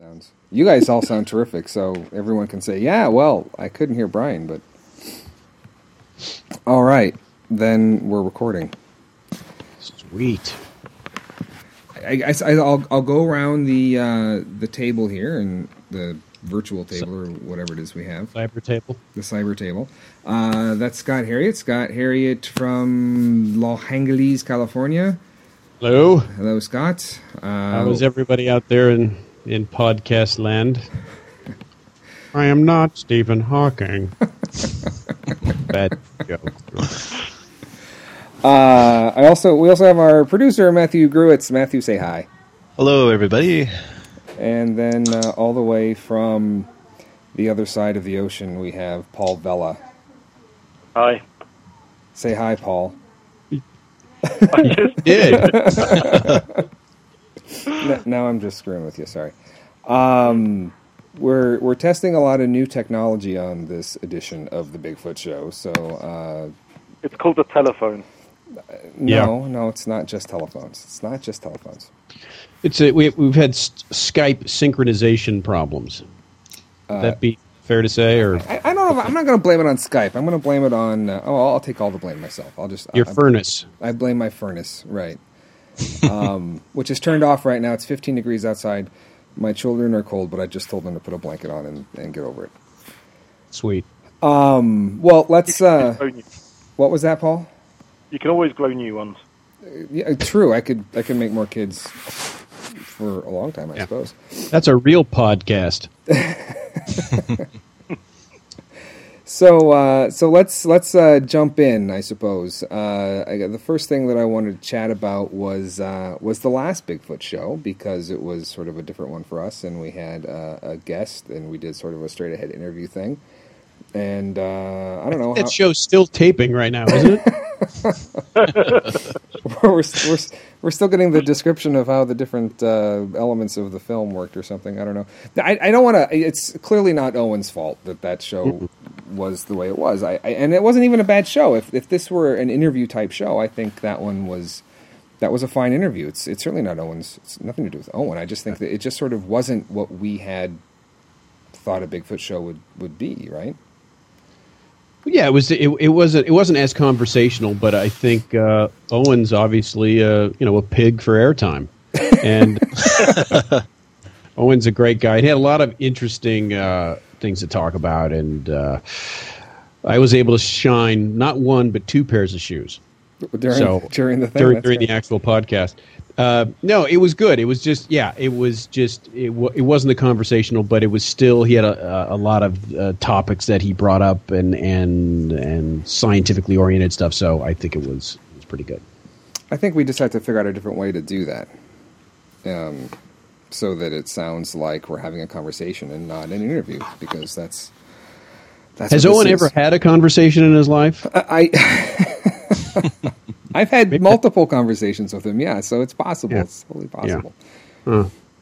sounds. You guys all sound terrific, so everyone can say, yeah, well, I couldn't hear Brian, but... All right, then we're recording. Sweet. I'll go around the table here, and the virtual table, or whatever it is we have. Cyber table. The cyber table. That's Scott Harriet. Scott Harriet from Los Angeles, California. Hello. Hello, Scott. How is everybody out there in podcast land? I am not Stephen Hawking. Bad joke. We also have our producer, Matthew Gruitz. Matthew, say hi. Hello, everybody. And then all the way from the other side of the ocean, we have Paul Vella. Hi. Say hi, Paul. I just did. Now I'm just screwing with you. Sorry. We're testing a lot of new technology on this edition of the Bigfoot Show. So it's called a telephone. No, it's not just telephones. It's not just telephones. We've had Skype synchronization problems. Would that be fair to say, or I don't know. I'm not going to blame it on Skype. I'm going to blame it on. I'll take all the blame myself. Your furnace. I blame my furnace, right? Which is turned off right now. It's 15 degrees outside. My children are cold, but I just told them to put a blanket on and get over it. Sweet. Well, let's. What was that, Paul? You can always grow new ones. Yeah, true. I could make more kids for a long time, I suppose. That's a real podcast. So let's jump in, I suppose. The first thing that I wanted to chat about was the last Bigfoot show, because it was sort of a different one for us, and we had a guest, and we did sort of a straight ahead interview thing. And I don't know. That show's still taping right now, isn't it? we're still getting the description of how the different elements of the film worked or something. I don't know. I don't want to. It's clearly not Owen's fault that show was the way it was. And it wasn't even a bad show. If this were an interview type show, I think that was a fine interview. It's certainly not Owen's. It's nothing to do with Owen. I just think that it just sort of wasn't what we had thought a Bigfoot show would be, right? Yeah, it wasn't as conversational, but I think Owen's obviously a pig for airtime, and Owen's a great guy. He had a lot of interesting things to talk about, and I was able to shine not one but two pairs of shoes during the thing, during the actual podcast. No, it was good. It was just, it wasn't a conversational, but it was still, he had a lot of topics that he brought up and scientifically oriented stuff. So I think it was pretty good. I think we just have to figure out a different way to do that, so that it sounds like we're having a conversation and not an interview, because that's Has Owen ever had a conversation in his life? I've had multiple conversations with him, so it's possible. Yeah. It's totally possible. Yeah.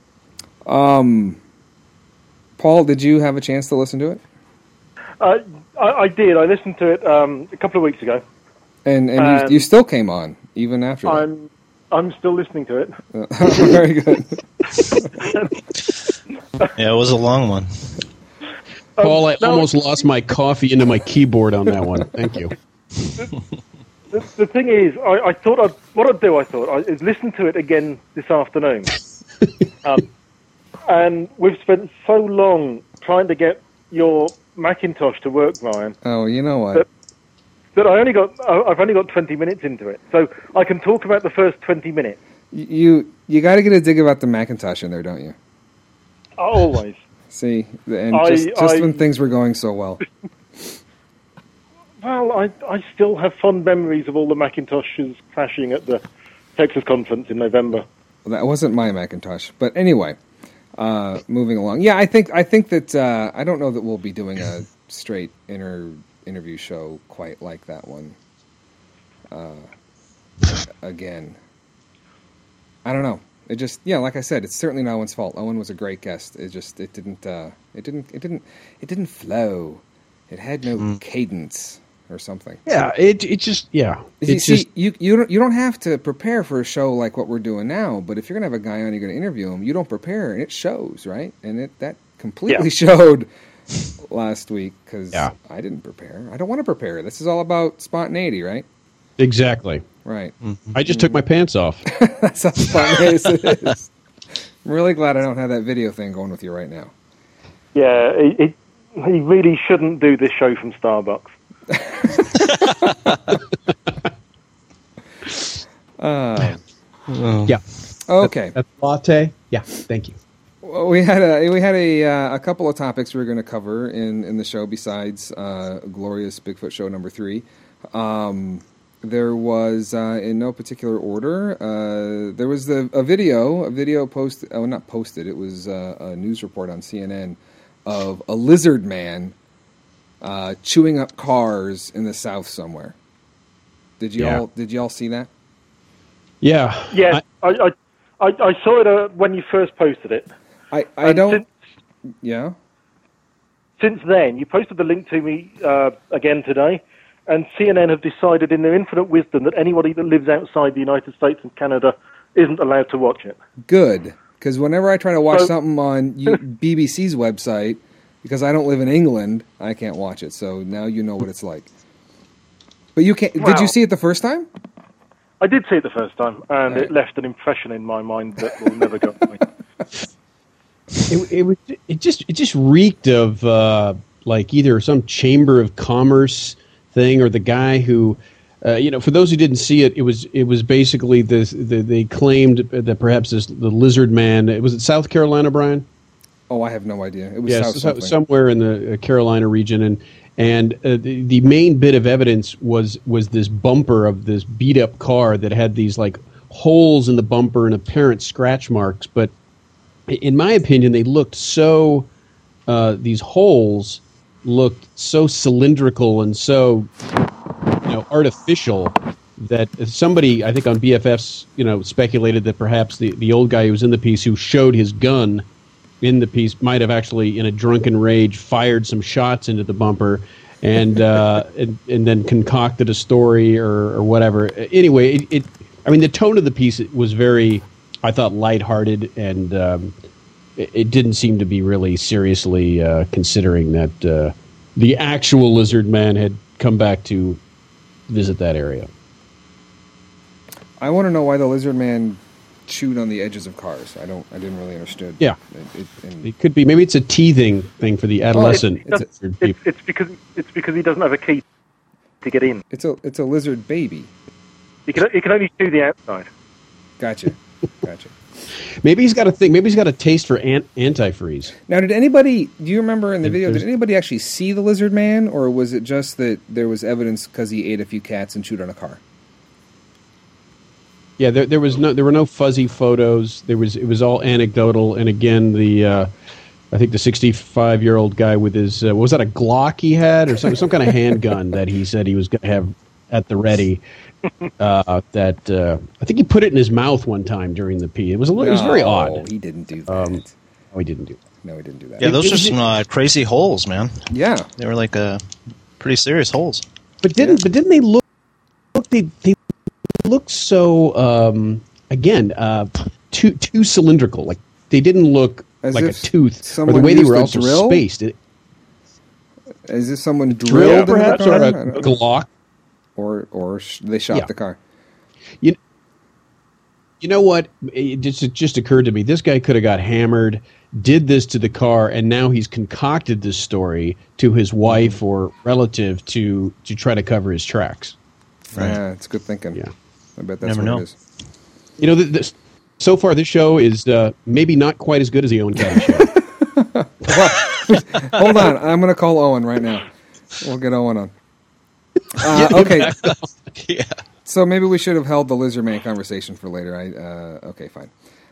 Paul, did you have a chance to listen to it? I did. I listened to it a couple of weeks ago. And you still came on, even after that? I'm still listening to it. Very good. Yeah, it was a long one. Paul, I almost lost my coffee into my keyboard on that one. Thank you. The thing is, I thought is listen to it again this afternoon. And we've spent so long trying to get your Macintosh to work, Ryan. Oh, you know what? That I've only got 20 minutes into it, so I can talk about the first 20 minutes. You got to get a dig about the Macintosh in there, don't you? Always. See, and just when things were going so well. Well, I still have fond memories of all the Macintoshes crashing at the Texas conference in November. Well, that wasn't my Macintosh, but anyway, moving along. Yeah, I think that I don't know that we'll be doing a straight interview show quite like that one. Again, I don't know. It just, like I said, it's certainly not Owen's fault. Owen was a great guest. It didn't flow. It had no cadence. or something. Yeah, it just You don't have to prepare for a show like what we're doing now. But if you're gonna have a guy on, you're gonna interview him. You don't prepare, and it shows, right? And that completely showed last week because I didn't prepare. I don't want to prepare. This is all about spontaneity, right? exactly. Right. I just took my pants off. That's how spontaneous it is. I'm really glad I don't have that video thing going with you right now. Yeah, he really shouldn't do this show from Starbucks. Yeah. Okay. That latte. Yeah. Thank you. Well, we had a couple of topics we were going to cover in the show besides Glorious Bigfoot Show number 3. There was, in no particular order, there was a video posted. Oh, not posted. It was a news report on CNN of a lizard man chewing up cars in the South somewhere. Did you all see that? Yeah. Yeah, I saw it when you first posted it. I don't. Yeah. Since then, you posted the link to me again today, and CNN have decided in their infinite wisdom that anybody that lives outside the United States and Canada isn't allowed to watch it. Good, because whenever I try to watch something on BBC's website, because I don't live in England, I can't watch it. So now you know what it's like. But you can't. Wow. Did you see it the first time? I did see it the first time, and it left an impression in my mind that will never go away. It just reeked of like either some Chamber of Commerce thing or the guy who, for those who didn't see it, it was basically they claimed that perhaps the lizard man. Was it South Carolina, Brian? Oh, I have no idea. It was somewhere in the Carolina region, and the main bit of evidence was this bumper of this beat up car that had these like holes in the bumper and apparent scratch marks, but in my opinion, they looked so. These holes looked so cylindrical and so, artificial that somebody, I think on BFFs, speculated that perhaps the old guy who was in the piece who showed his gun in the piece might have actually, in a drunken rage, fired some shots into the bumper and and then concocted a story or whatever. Anyway, the tone of the piece was very, I thought, lighthearted, and it didn't seem to be really seriously considering that the actual lizard man had come back to visit that area. I want to know why the lizard man chewed on the edges of cars. I didn't really understand. Yeah, it could be. Maybe it's a teething thing for the adolescent. It's because he doesn't have a key to get in. It's a lizard baby. He can only chew the outside. Gotcha. Maybe he's got a thing. Maybe he's got a taste for antifreeze. Now, do you remember in the video? Did anybody actually see the lizard man, or was it just that there was evidence because he ate a few cats and chewed on a car? Yeah, there were no fuzzy photos. It was all anecdotal, and again, I think the 65-year-old guy with his was that a Glock he had or some kind of handgun that he said he was going to have at the ready. I think he put it in his mouth one time during the pee. It was very odd. No, he didn't do that. No, he didn't do that. No, he didn't do that. Yeah, those are some crazy holes, man. Yeah, they were like pretty serious holes. But didn't they look? They looked so too cylindrical. Like they didn't look like a tooth, or the way they were also spaced. Is this someone drilled perhaps, or a Glock? Or they shot the car. You know what? It just occurred to me. This guy could have got hammered, did this to the car, and now he's concocted this story to his wife or relative to try to cover his tracks. Right. Yeah, it's good thinking. Yeah, I bet that's what it is. So far this show is maybe not quite as good as the Owen Caddy show. Hold on, I'm going to call Owen right now. We'll get Owen on. Okay. Yeah. So maybe we should have held the lizard man conversation for later. Okay, fine.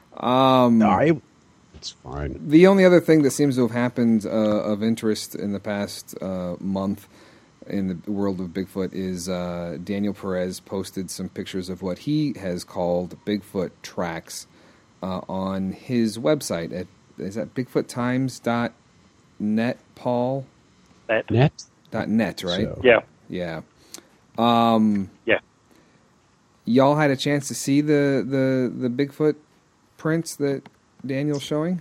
It's fine. The only other thing that seems to have happened of interest in the past month in the world of Bigfoot is Daniel Perez posted some pictures of what he has called Bigfoot tracks on his website. Is that bigfoottimes.net, Paul? Net, .net, right? So, yeah. Yeah. Yeah. Y'all had a chance to see the Bigfoot prints that Daniel's showing?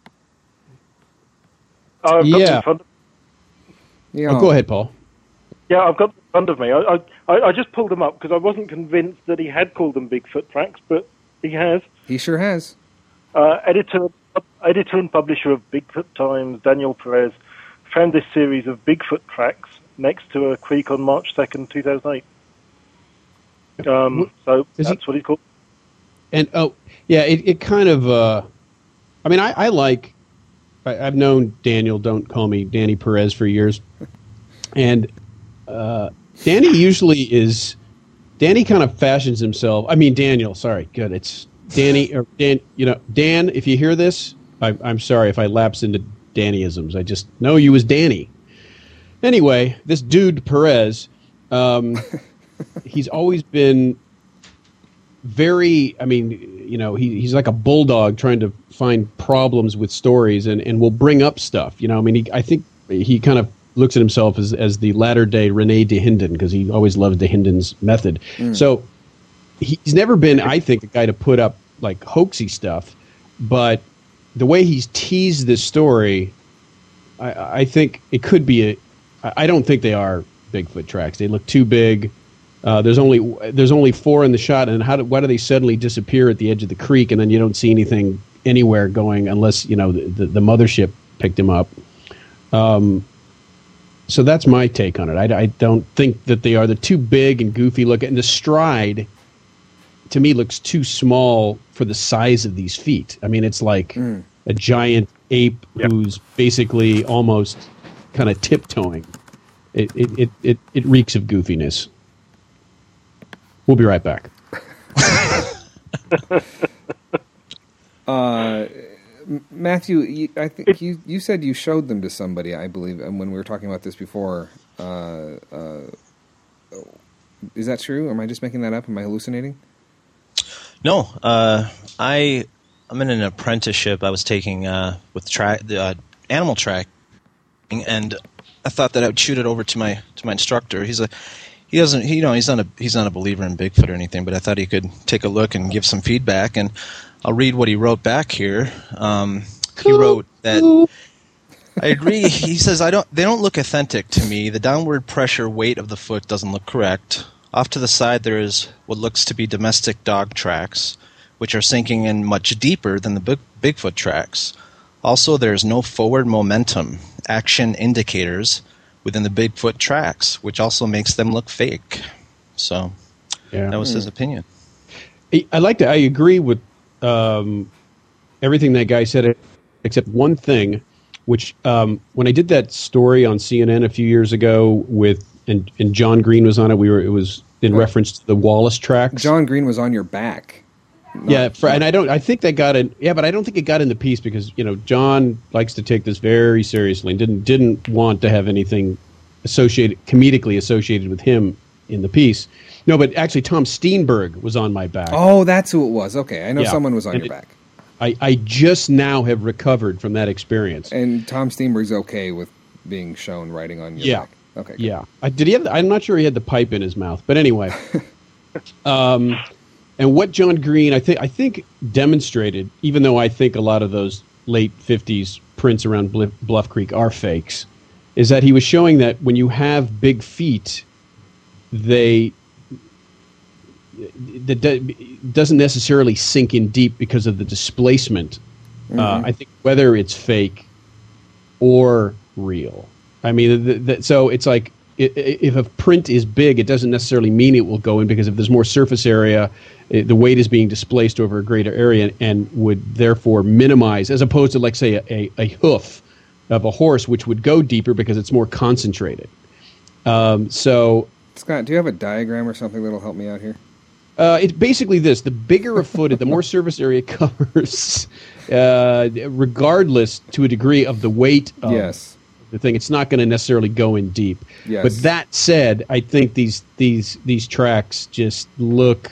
I've got them Yeah. in front of, You Oh, know, go ahead, Paul. yeah, I've got them in front of me. I just pulled them up because I wasn't convinced that he had called them Bigfoot tracks, but he has. He sure has. Editor and publisher of Bigfoot Times, Daniel Perez, found this series of Bigfoot tracks next to a creek on March 2nd, 2008. So Is that's what he called. And it kind of. I mean, I've known Daniel. Don't call me Danny Perez for years, and Danny usually is. Danny kind of fashions himself. I mean, Daniel. Sorry, good. It's Danny or Dan. You know, Dan. If you hear this, I'm sorry if I lapse into Dannyisms. I just know you as Danny. Anyway, this dude Perez. He's always been very, I mean, you know, he's like a bulldog trying to find problems with stories and will bring up stuff. You know, I mean, I think he kind of looks at himself as the latter-day René Dahinden because he always loved Dahinden's method. So he's never been, I think, a guy to put up, like, hoaxy stuff. But the way he's teased this story, I think it could be I don't think they are Bigfoot tracks. They look too big. There's only 4 in the shot, and why do they suddenly disappear at the edge of the creek, and then you don't see anything anywhere going unless the mothership picked him up. So that's my take on it. I don't think that they are. They're too big and goofy looking, and the stride to me looks too small for the size of these feet. I mean, it's like a giant ape who's basically almost kind of tiptoeing. It reeks of goofiness. We'll be right back. Matthew, I think you said you showed them to somebody, I believe, and when we were talking about this before. Is that true? Am I just making that up? Am I hallucinating? No, I'm in an apprenticeship I was taking with animal tracking, and I thought that I would shoot it over to my instructor. He's not a believer in Bigfoot or anything, but I thought he could take a look and give some feedback. And I'll read what he wrote back here. He wrote that I agree. He says they don't look authentic to me. The downward pressure weight of the foot doesn't look correct. Off to the side there is what looks to be domestic dog tracks, which are sinking in much deeper than the Bigfoot tracks. Also, there's no forward momentum, action indicators within the Bigfoot tracks, which also makes them look fake. So that was his opinion. I agree with everything that guy said, except one thing, which when I did that story on CNN a few years ago and John Green was on it, it was in reference to the Wallace tracks. John Green was on your back. And I think they got in. Yeah, but I don't think it got in the piece because John likes to take this very seriously and didn't want to have anything comedically associated with him in the piece. No, but actually Tom Steenberg was on my back. Oh, that's who it was. Okay, I know someone was on your back. I just now have recovered from that experience. And Tom Steenberg's okay with being shown writing on your back. Okay. Good. Yeah. Did he have? I'm not sure he had the pipe in his mouth, but anyway. And what John Green, I think demonstrated, even though I think a lot of those late 50s prints around Bluff Creek are fakes, is that he was showing that when you have big feet, that doesn't necessarily sink in deep because of the displacement. Mm-hmm. I think whether it's fake or real. I mean, so it's like if a print is big, it doesn't necessarily mean it will go in because if there's more surface area, the weight is being displaced over a greater area and would therefore minimize, as opposed to, like, say, a hoof of a horse, which would go deeper because it's more concentrated. So, Scott, do you have a diagram or something that'll help me out here? It's basically this. The bigger a foot, the more surface area covers, regardless to a degree of the weight of the thing. It's not going to necessarily go in deep. Yes. But that said, I think these tracks just look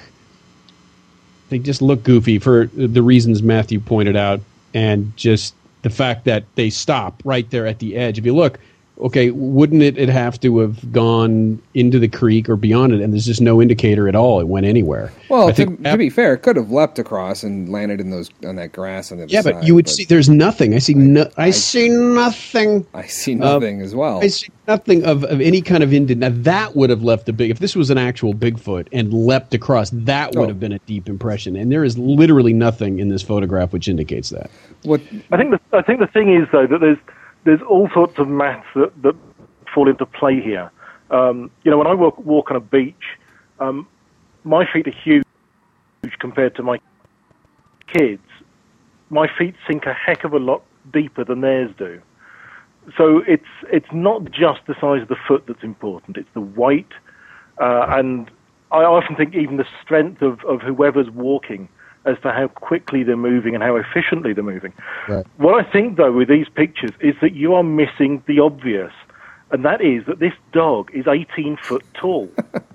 goofy for the reasons Matthew pointed out, and just the fact that they stop right there at the edge. If you look, okay, wouldn't it have to have gone into the creek or beyond it? And there's just no indicator at all. It went anywhere. Well, to be fair, it could have leapt across and landed on that grass on the other side. Yeah, but you would see there's nothing. I see nothing. I see nothing as well. I see nothing of any kind of indent. Now, that would have left a big... If this was an actual Bigfoot and leapt across, that would have been a deep impression. And there is literally nothing in this photograph which indicates that. I think the thing is, though, that there's all sorts of maths that fall into play here. When I walk on a beach, my feet are huge compared to my kids. My feet sink a heck of a lot deeper than theirs do. So it's not just the size of the foot that's important. It's the weight, and I often think even the strength of whoever's walking as to how quickly they're moving and how efficiently they're moving. Right. What I think, though, with these pictures is that you are missing the obvious, and that is that this dog is 18 foot tall.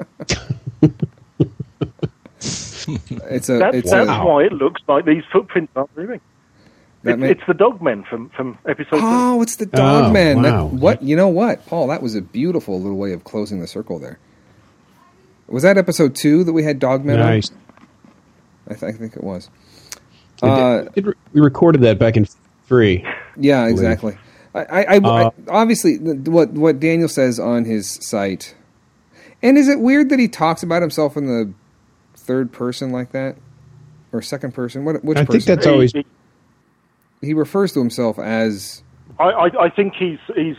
That's why it looks like these footprints aren't moving. It's the Dogmen from episode 2. Oh, it's the Dogmen. Wow. You know what, Paul? That was a beautiful little way of closing the circle there. Was that episode 2 that we had Dogmen Nice. on? I think it was. We recorded that back in 3. Yeah, exactly. I obviously, what Daniel says on his site, and is it weird that he talks about himself in the third person like that, or second person? Which person? I think that's always. He refers to himself as. I think he's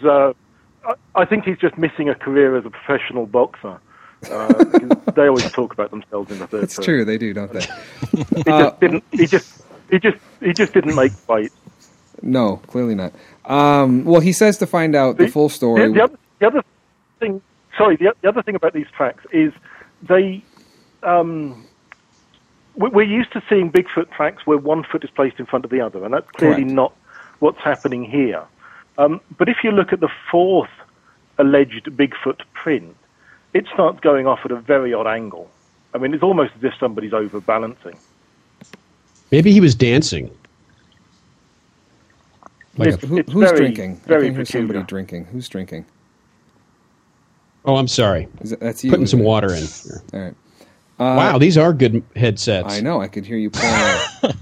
just missing a career as a professional boxer. They always talk about themselves in the third person. It's true, they do, don't they? He just didn't make fight. No, clearly not. Well, he says to find out the full story. The other thing. Sorry, the other thing about these tracks is they. We're used to seeing Bigfoot tracks where one foot is placed in front of the other, and that's clearly not what's happening here. But if you look at the fourth alleged Bigfoot print, it starts going off at a very odd angle. I mean, it's almost as if somebody's overbalancing. Maybe he was dancing. Who's drinking? Very I can hear somebody peculiar. drinking. Who's drinking? Oh, I'm sorry. That's you. Putting some water in. All right. Wow, these are good headsets. I know. I could hear you playing.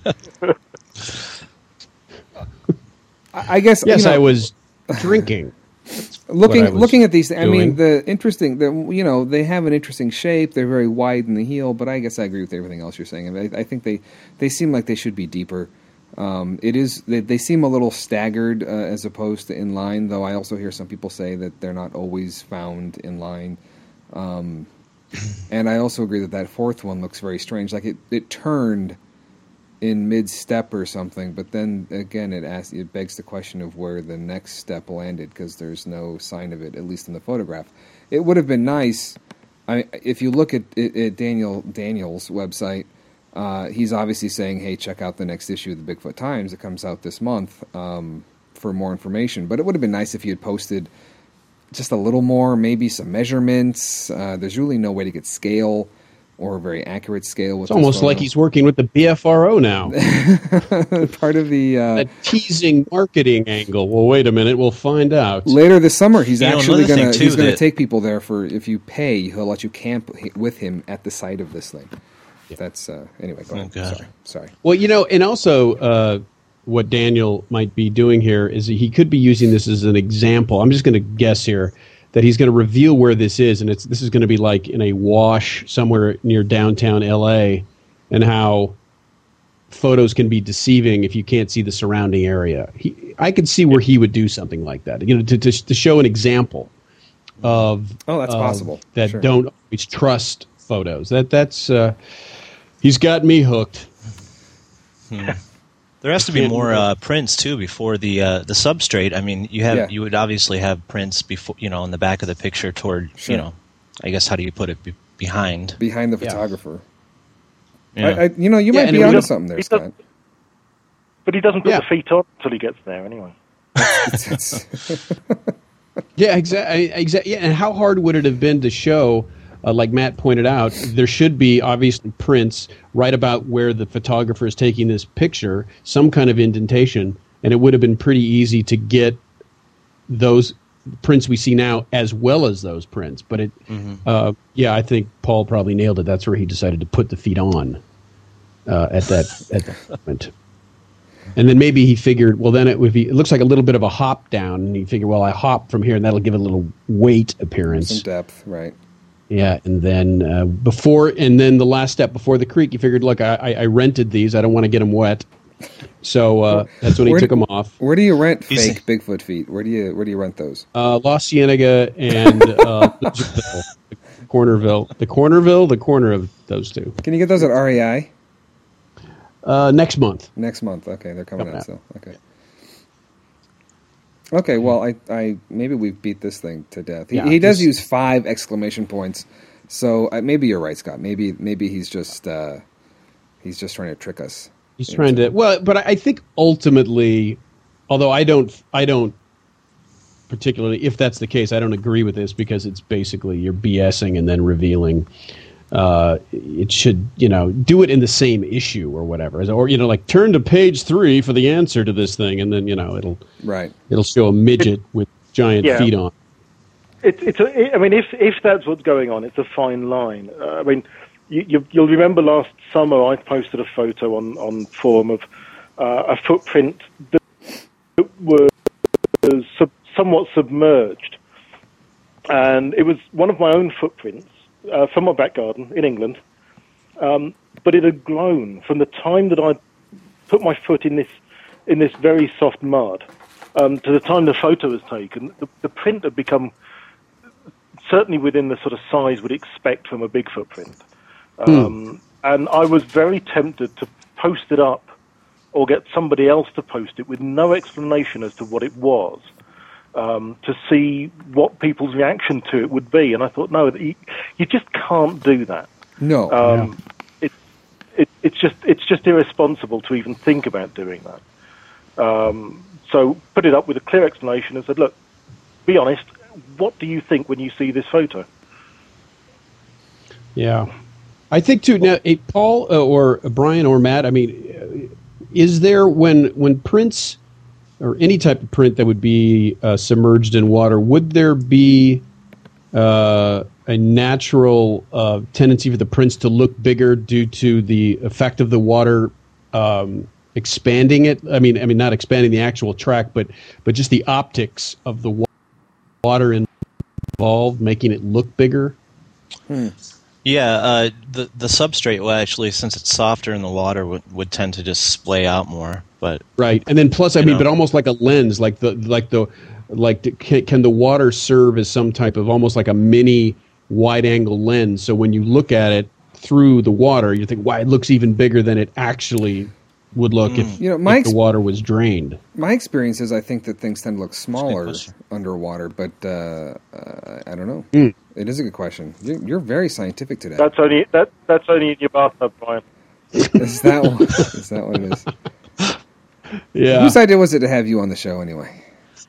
I guess. Yes, I was drinking. Looking at these, I mean, doing. they have an interesting shape. They're very wide in the heel, but I guess I agree with everything else you're saying. I think they seem like they should be deeper. They seem a little staggered as opposed to in line, though I also hear some people say that they're not always found in line. And I also agree that fourth one looks very strange. Like it turned in mid-step or something, but then again it begs the question of where the next step landed, because there's no sign of it, at least in the photograph. It would have been nice, if you look at Daniel's website, he's obviously saying, hey, check out the next issue of the Bigfoot Times. It comes out this month for more information. But it would have been nice if he had posted just a little more, maybe some measurements. There's really no way to get scale or a very accurate scale. With It's almost like he's working with the BFRO now. Part of the a teasing marketing angle. Well, wait a minute, we'll find out. Later this summer, he's actually going to to take people there for, if you pay, he'll let you camp with him at the site of this thing. Yeah. That's anyway. Go ahead. God. Sorry. Well, and also what Daniel might be doing here is he could be using this as an example. I'm just going to guess here that he's going to reveal where this is, and this is going to be like in a wash somewhere near downtown L.A., and how photos can be deceiving if you can't see the surrounding area. I could see where he would do something like that, to show an example of that's possible. That Sure. don't always trust photos. That's he's got me hooked. There has to be more prints too before the substrate. I mean, you would obviously have prints before, on the back of the picture toward, Sure. I guess how do you put it, behind the photographer. Yeah. You might be onto something there, Scott. But he doesn't put the feet on until he gets there, anyway. Yeah, exactly. Yeah, and how hard would it have been to show? Like Matt pointed out, there should be obviously prints right about where the photographer is taking this picture, some kind of indentation, and it would have been pretty easy to get those prints we see now as well as those prints. But I think Paul probably nailed it. That's where he decided to put the feet on at that moment. And then maybe he figured, well, then it looks like a little bit of a hop down, and he figured, well, I hop from here, and that'll give it a little weight appearance. Some depth, right. Yeah, and then the last step before the creek, he figured, look, I rented these. I don't want to get them wet. So that's when he took them off. Where do you rent fake Bigfoot feet? Where do you rent those? La Cienega and Cornerville. The corner of those two. Can you get those at REI? Next month. Next month. Okay, they're coming out still. Okay. Okay, well, I maybe we've beat this thing to death. He does use 5 exclamation points, so maybe you're right, Scott. Maybe he's just trying to trick us. He's trying to. Well, but I think ultimately, although I don't particularly, if that's the case, I don't agree with this because it's basically you're BSing and then revealing. It should, do it in the same issue or whatever, or like turn to page 3 for the answer to this thing, and then it'll show a midget with giant feet on. If that's what's going on, it's a fine line. You'll remember last summer I posted a photo on forum of a footprint that was somewhat submerged, and it was one of my own footprints. From my back garden in England, but it had grown from the time that I put my foot in this very soft mud to the time the photo was taken. The print had become certainly within the sort of size we'd expect from a big footprint, and I was very tempted to post it up or get somebody else to post it with no explanation as to what it was. To see what people's reaction to it would be, and I thought, no, you just can't do that. No, it's just irresponsible to even think about doing that. So put it up with a clear explanation and said, look, be honest. What do you think when you see this photo? Yeah, I think too. Now, Paul or Brian or Matt. I mean, is there when prints or any type of print that would be submerged in water, would there be a natural tendency for the prints to look bigger due to the effect of the water expanding it? I mean, not expanding the actual track, but just the optics of the water involved, making it look bigger. Yeah, the substrate will actually, since it's softer in the water, would tend to just splay out more. But right, and then plus, but almost like a lens, can the water serve as some type of almost like a mini wide-angle lens? So when you look at it through the water, you think, wow, it looks even bigger than it actually would look if the water was drained. My experience is I think that things tend to look smaller underwater, but I don't know. It is a good question. You're very scientific today. That's only in your bathtub, Brian. Is that what it is? Yeah. Whose idea was it to have you on the show anyway?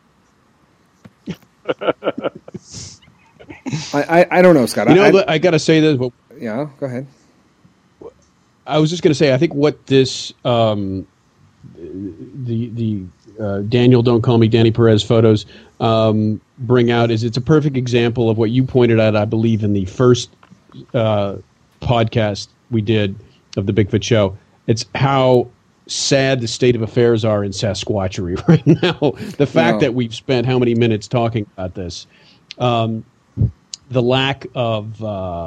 I don't know, Scott. I got to say this. But yeah, go ahead. I was just going to say, I think what this the Daniel Don't Call Me Danny Perez photos bring out is it's a perfect example of what you pointed out, I believe, in the first podcast we did of the Bigfoot Show. It's how sad the state of affairs are in Sasquatchery right now. The fact that we've spent how many minutes talking about this, the lack of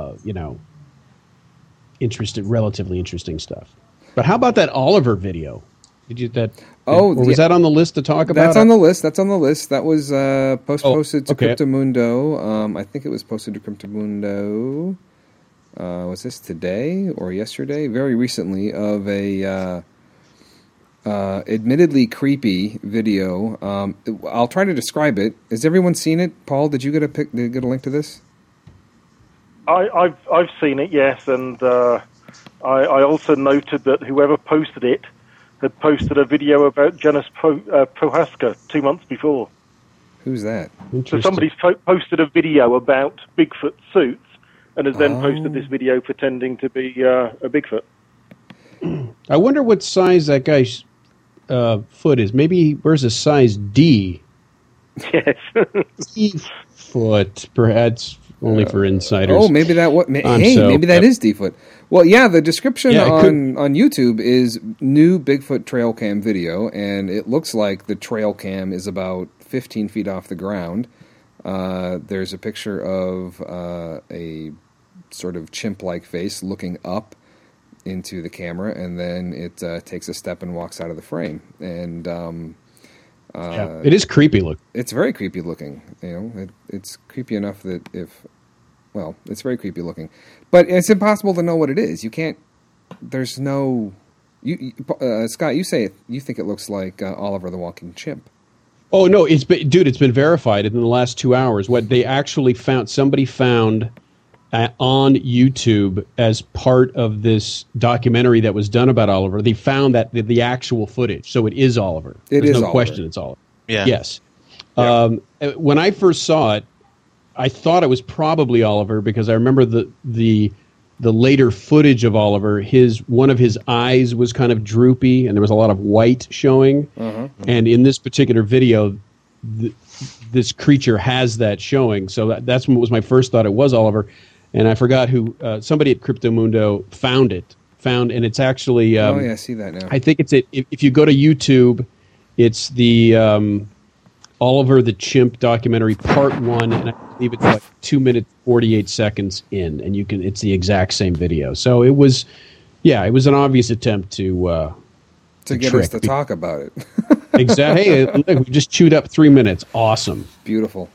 relatively interesting stuff. But how about that Oliver video? Was that on the list to talk about? That's on the list. That was posted to Cryptomundo. I think it was posted to Cryptomundo. Was this today or yesterday? Very recently, of a admittedly creepy video. I'll try to describe it. Has everyone seen it? Paul, did you get a link to this? I've seen it, yes, and I also noted that whoever posted it had posted a video about Janis Prohaska 2 months before. Who's that? So somebody's posted a video about Bigfoot suits and has then posted this video pretending to be a Bigfoot. I wonder what size that guy's foot is. Maybe he wears a size D. Yes. Defoot, perhaps only for insiders. Oh, maybe that maybe that is Defoot. Well, yeah, the description on YouTube is new Bigfoot trail cam video, and it looks like the trail cam is about 15 feet off the ground. There's a picture of a sort of chimp-like face looking up into the camera, and then it takes a step and walks out of the frame. And it is creepy looking. It's very creepy looking. It's creepy enough that it's very creepy looking, but it's impossible to know what it is. You can't. There's no. Scott, you say you think it looks like Oliver the Walking Chimp. Oh no, it's been verified in the last 2 hours. What they actually found, somebody found on YouTube as part of this documentary that was done about Oliver. They found that the actual footage, so it is Oliver. There's no question it's Oliver. Yeah. Yes. Yeah. When I first saw it, I thought it was probably Oliver because I remember the later footage of Oliver. One of his eyes was kind of droopy, and there was a lot of white showing. Uh-huh. And in this particular video, this creature has that showing. So that's what was my first thought. It was Oliver, and I forgot who. Somebody at Cryptomundo found, and it's actually. I see that now. I think it's if you go to YouTube, it's the. Oliver the Chimp documentary part 1, and I believe it's like 2 minutes 48 seconds in, and it's the exact same video. So it was an obvious attempt to get us to talk about it. Exactly. Hey, look, we just chewed up 3 minutes. Awesome. Beautiful.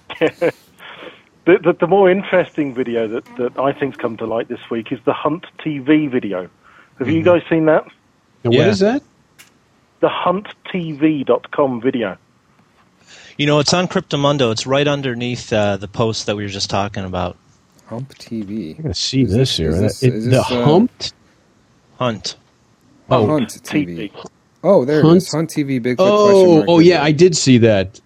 The more interesting video that I think's come to light this week is the Hunt TV video. Have you guys seen that? And what is that? The hunttv.com video. It's on Cryptomundo. It's right underneath the post that we were just talking about. Hump TV. I'm going to see this here. The Humped? Hunt. Hunt TV. Oh, there it is. Hunt TV, Bigfoot question mark. Oh, yeah, I did see that.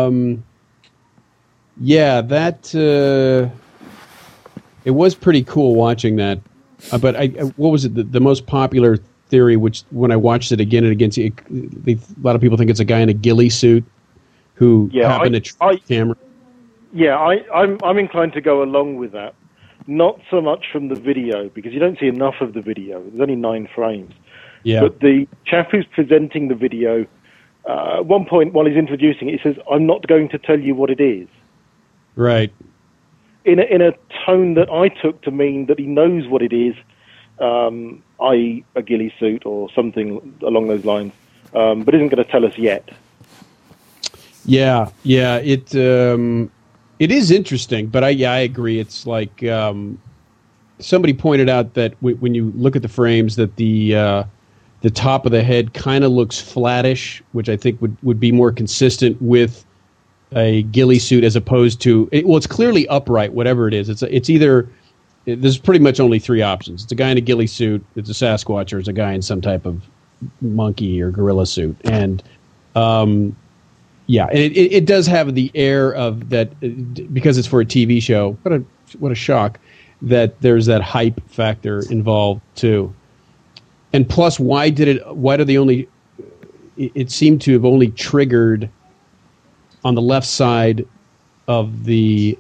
It was pretty cool watching that. But what was it? The most popular theory, which when I watched it again and again, a lot of people think it's a guy in a ghillie suit who happened to track the camera. Yeah, I'm inclined to go along with that. Not so much from the video, because you don't see enough of the video. There's only 9 frames. Yeah. But the chap who's presenting the video, at one point while he's introducing it, he says, "I'm not going to tell you what it is." Right. In a tone that I took to mean that he knows what it is, i.e. a ghillie suit or something along those lines, but isn't going to tell us yet. Yeah, it is interesting, but I agree. It's like somebody pointed out that when you look at the frames, that the top of the head kind of looks flattish, which I think would be more consistent with a ghillie suit as opposed to it's clearly upright, whatever it is. It's either there's pretty much only 3 options. It's a guy in a ghillie suit, it's a Sasquatch, or it's a guy in some type of monkey or gorilla suit, and yeah, and it does have the air of that because it's for a TV show. What a shock that there's that hype factor involved too. And plus, why did they only? It seemed to have only triggered on the left side of the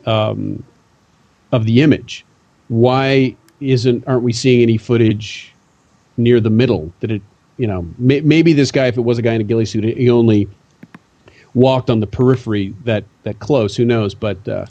image. Why aren't we seeing any footage near the middle? Did it? Maybe this guy, if it was a guy in a ghillie suit, he only walked on the periphery that close. Who knows? But the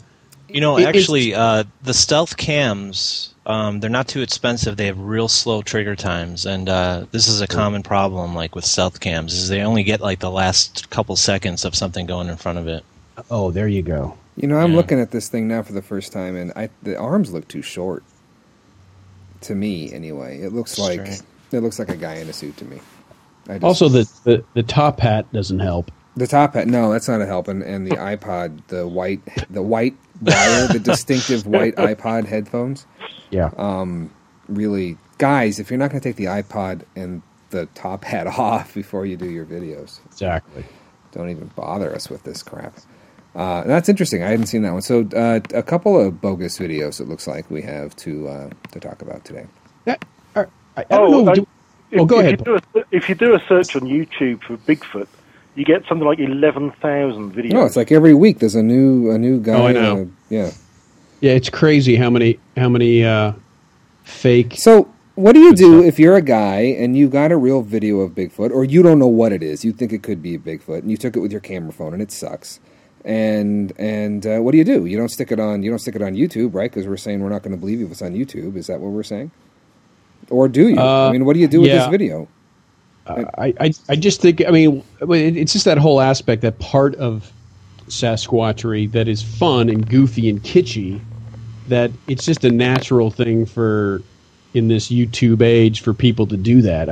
stealth cams, they're not too expensive. They have real slow trigger times, and this is a common problem. Like with stealth cams, is they only get like the last couple seconds of something going in front of it. Oh, there you go. I'm looking at this thing now for the first time, and the arms look too short. To me, anyway, it looks like a guy in a suit to me. Also, the top hat doesn't help. The top hat, no, that's not a help. And the iPod, the white wire, the distinctive white iPod headphones. Yeah. Really, guys, if you're not going to take the iPod and the top hat off before you do your videos, exactly, don't even bother us with this crap. That's interesting. I hadn't seen that one. So a couple of bogus videos it looks like we have to talk about today. I don't know. Go ahead. If you do a search on YouTube for Bigfoot, you get something like 11,000 videos. No, it's like every week there's a new guy. Oh, I know. Yeah. Yeah, it's crazy how many fake. So, what do you do if you're a guy and you got a real video of Bigfoot, or you don't know what it is? You think it could be a Bigfoot, and you took it with your camera phone, and it sucks. And what do? You don't stick it on YouTube, right? Because we're saying we're not going to believe you if it's on YouTube. Is that what we're saying? Or do you? I mean, what do you do with this video? I just think, I mean, it's just that whole aspect, that part of Sasquatchery that is fun and goofy and kitschy, that it's just a natural thing in this YouTube age for people to do that.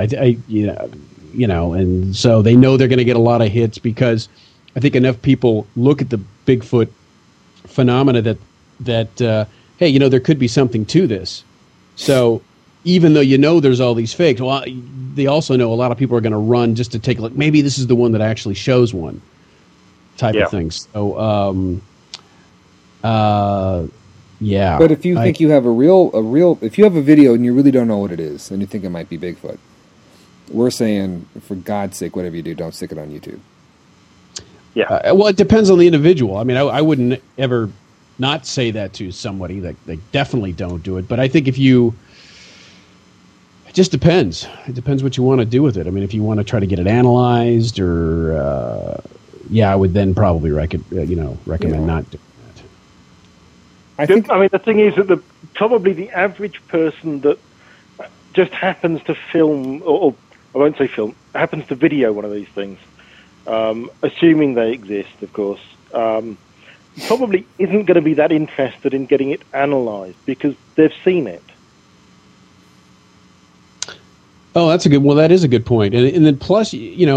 And so they know they're going to get a lot of hits because I think enough people look at the Bigfoot phenomena that hey, there could be something to this. So even though there's all these fakes, well, they also know a lot of people are going to run just to take a look. Maybe this is the one that actually shows one type of thing. So, yeah. But if you think you have if you have a video and you really don't know what it is, and you think it might be Bigfoot, we're saying, for God's sake, whatever you do, don't stick it on YouTube. Yeah. Well, it depends on the individual. I mean, I wouldn't ever not say that to somebody. That they definitely don't do it. But I think it just depends. It depends what you want to do with it. I mean, if you want to try to get it analyzed, or I would then probably recommend not doing that. I mean, the thing is that probably the average person that just happens to film, or I won't say film, happens to video one of these things, assuming they exist, of course, probably isn't going to be that interested in getting it analysed because they've seen it. Oh, that is a good point. And then plus,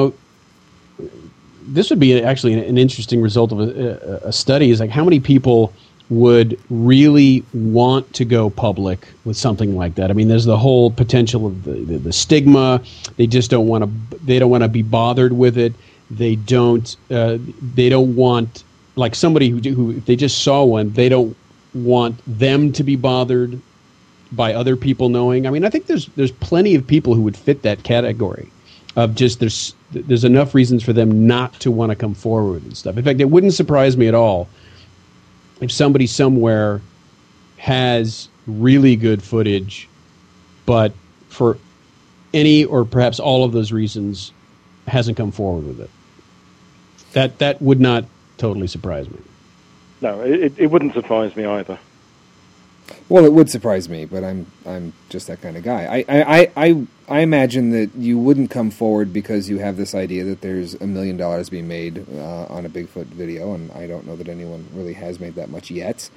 this would be actually an interesting result of a study, is like how many people would really want to go public with something like that. I mean, there's the whole potential of the stigma. They just don't want to be bothered with it. They don't want, like, somebody who if they just saw one, they don't want them to be bothered by other people knowing. I mean, I think there's plenty of people who would fit that category of just there's enough reasons for them not to want to come forward and stuff. In fact, it wouldn't surprise me at all if somebody somewhere has really good footage, but for any or perhaps all of those reasons hasn't come forward with it. That would not totally surprise me. No, it wouldn't surprise me either. Well, it would surprise me, but I'm just that kind of guy. I imagine that you wouldn't come forward because you have this idea that there's $1 million being made on a Bigfoot video, and I don't know that anyone really has made that much yet.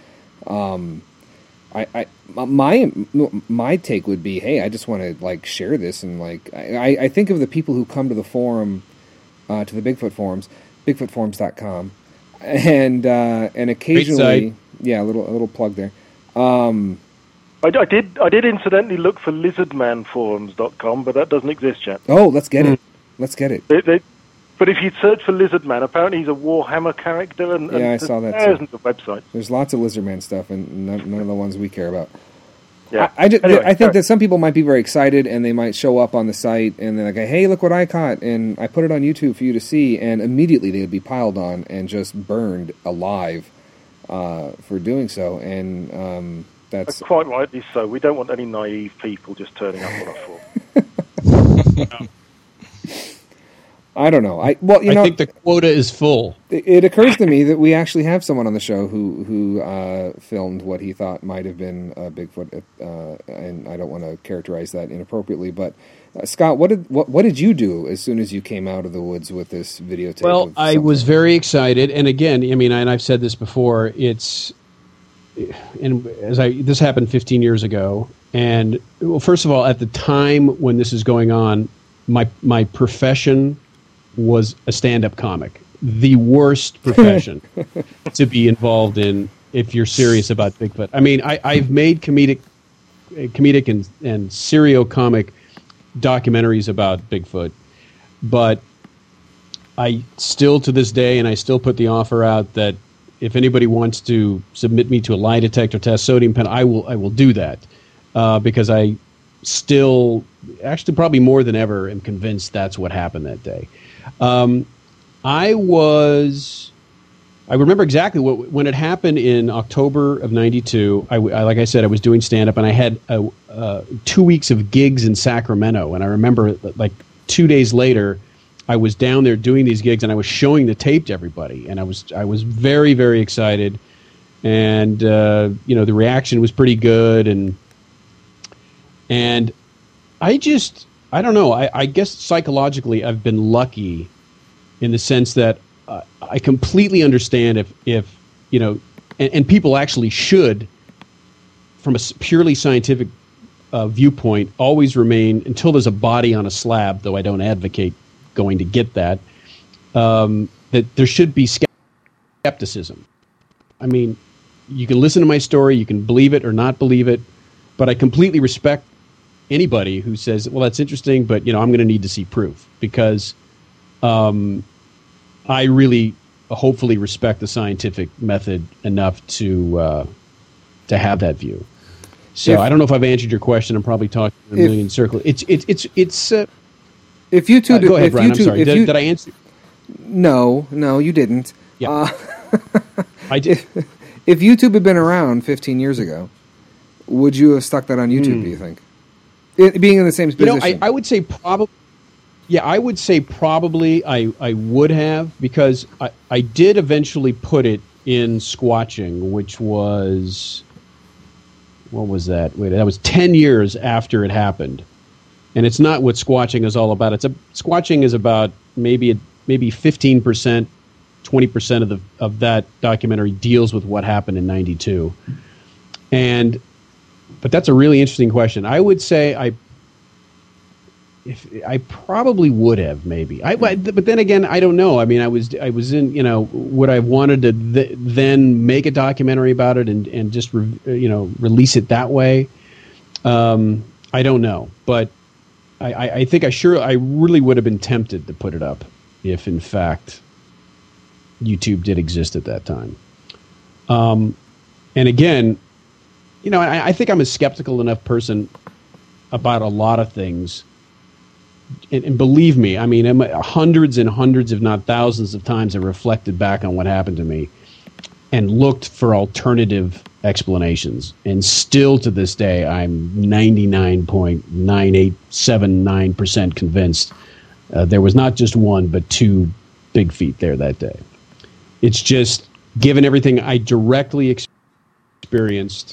My take would be, hey, I just want to share this, and I think of the people who come to the forum, to the Bigfoot forums, bigfootforums.com, and occasionally, a little plug there. I did incidentally look for lizardmanforums.com, but that doesn't exist yet. Oh, let's get it. Let's get it. But if you search for Lizardman, apparently he's a Warhammer character, and I saw that thousands of websites. There's lots of Lizardman stuff, and none of the ones we care about. Yeah. I think that some people might be very excited, and they might show up on the site, and they're like, hey, look what I caught, and I put it on YouTube for you to see, and immediately they would be piled on and just burned alive for doing so, and that's quite rightly so. We don't want any naive people just turning up on our forum. I don't know. I think the quota is full. It occurs to me that we actually have someone on the show who filmed what he thought might have been Bigfoot, and I don't want to characterize that inappropriately. But Scott, what did you do as soon as you came out of the woods with this videotape? Well, I was very excited, and again, I mean, and I've said this before. This happened 15 years ago, and well, first of all, at the time when this is going on, my profession was a stand-up comic. The worst profession to be involved in if you're serious about Bigfoot. I mean, I've made comedic and serio-comic documentaries about Bigfoot, but I still, to this day, and I still put the offer out that if anybody wants to submit me to a lie detector test, sodium pen, I will do that, because I still, actually probably more than ever, am convinced that's what happened that day. I remember exactly when it happened in October of '92. Like I said, I was doing stand up, and I had 2 weeks of gigs in Sacramento. And I remember, like 2 days later, I was down there doing these gigs, and I was showing the tape to everybody, and I was very, very excited, and the reaction was pretty good, and I don't know. I guess psychologically, I've been lucky in the sense that I completely understand if and people actually should, from a purely scientific viewpoint, always remain until there's a body on a slab. Though I don't advocate going to get that. That there should be skepticism. I mean, you can listen to my story, you can believe it or not believe it, but I completely respect anybody who says, well, that's interesting, but I'm going to need to see proof, because I really hopefully respect the scientific method enough to have that view. So I don't know if I've answered your question. I'm probably talking in a million circles. It's if you two go ahead, Brian. I'm sorry. Did I answer? No, you didn't. Yeah. I did. If YouTube had been around 15 years ago, would you have stuck that on YouTube, do you think? Being in the same position. I would say probably. Yeah, I would say probably I would have, because I did eventually put it in Squatching, which was, what was that? Wait, that was 10 years after it happened. And it's not what Squatching is all about. Squatching is about maybe 15%, 20% of that documentary deals with what happened in '92. But that's a really interesting question. I would say I probably would have, maybe. But then again, I don't know. I mean, I was in, would I have wanted to then make a documentary about it and just release it that way? I don't know, but I think I really would have been tempted to put it up if, in fact, YouTube did exist at that time. And again, I think I'm a skeptical enough person about a lot of things. And believe me, I mean, hundreds and hundreds, if not thousands of times, I reflected back on what happened to me and looked for alternative explanations. And still to this day, I'm 99.9879% convinced there was not just one, but two big feet there that day. It's just, given everything I directly experienced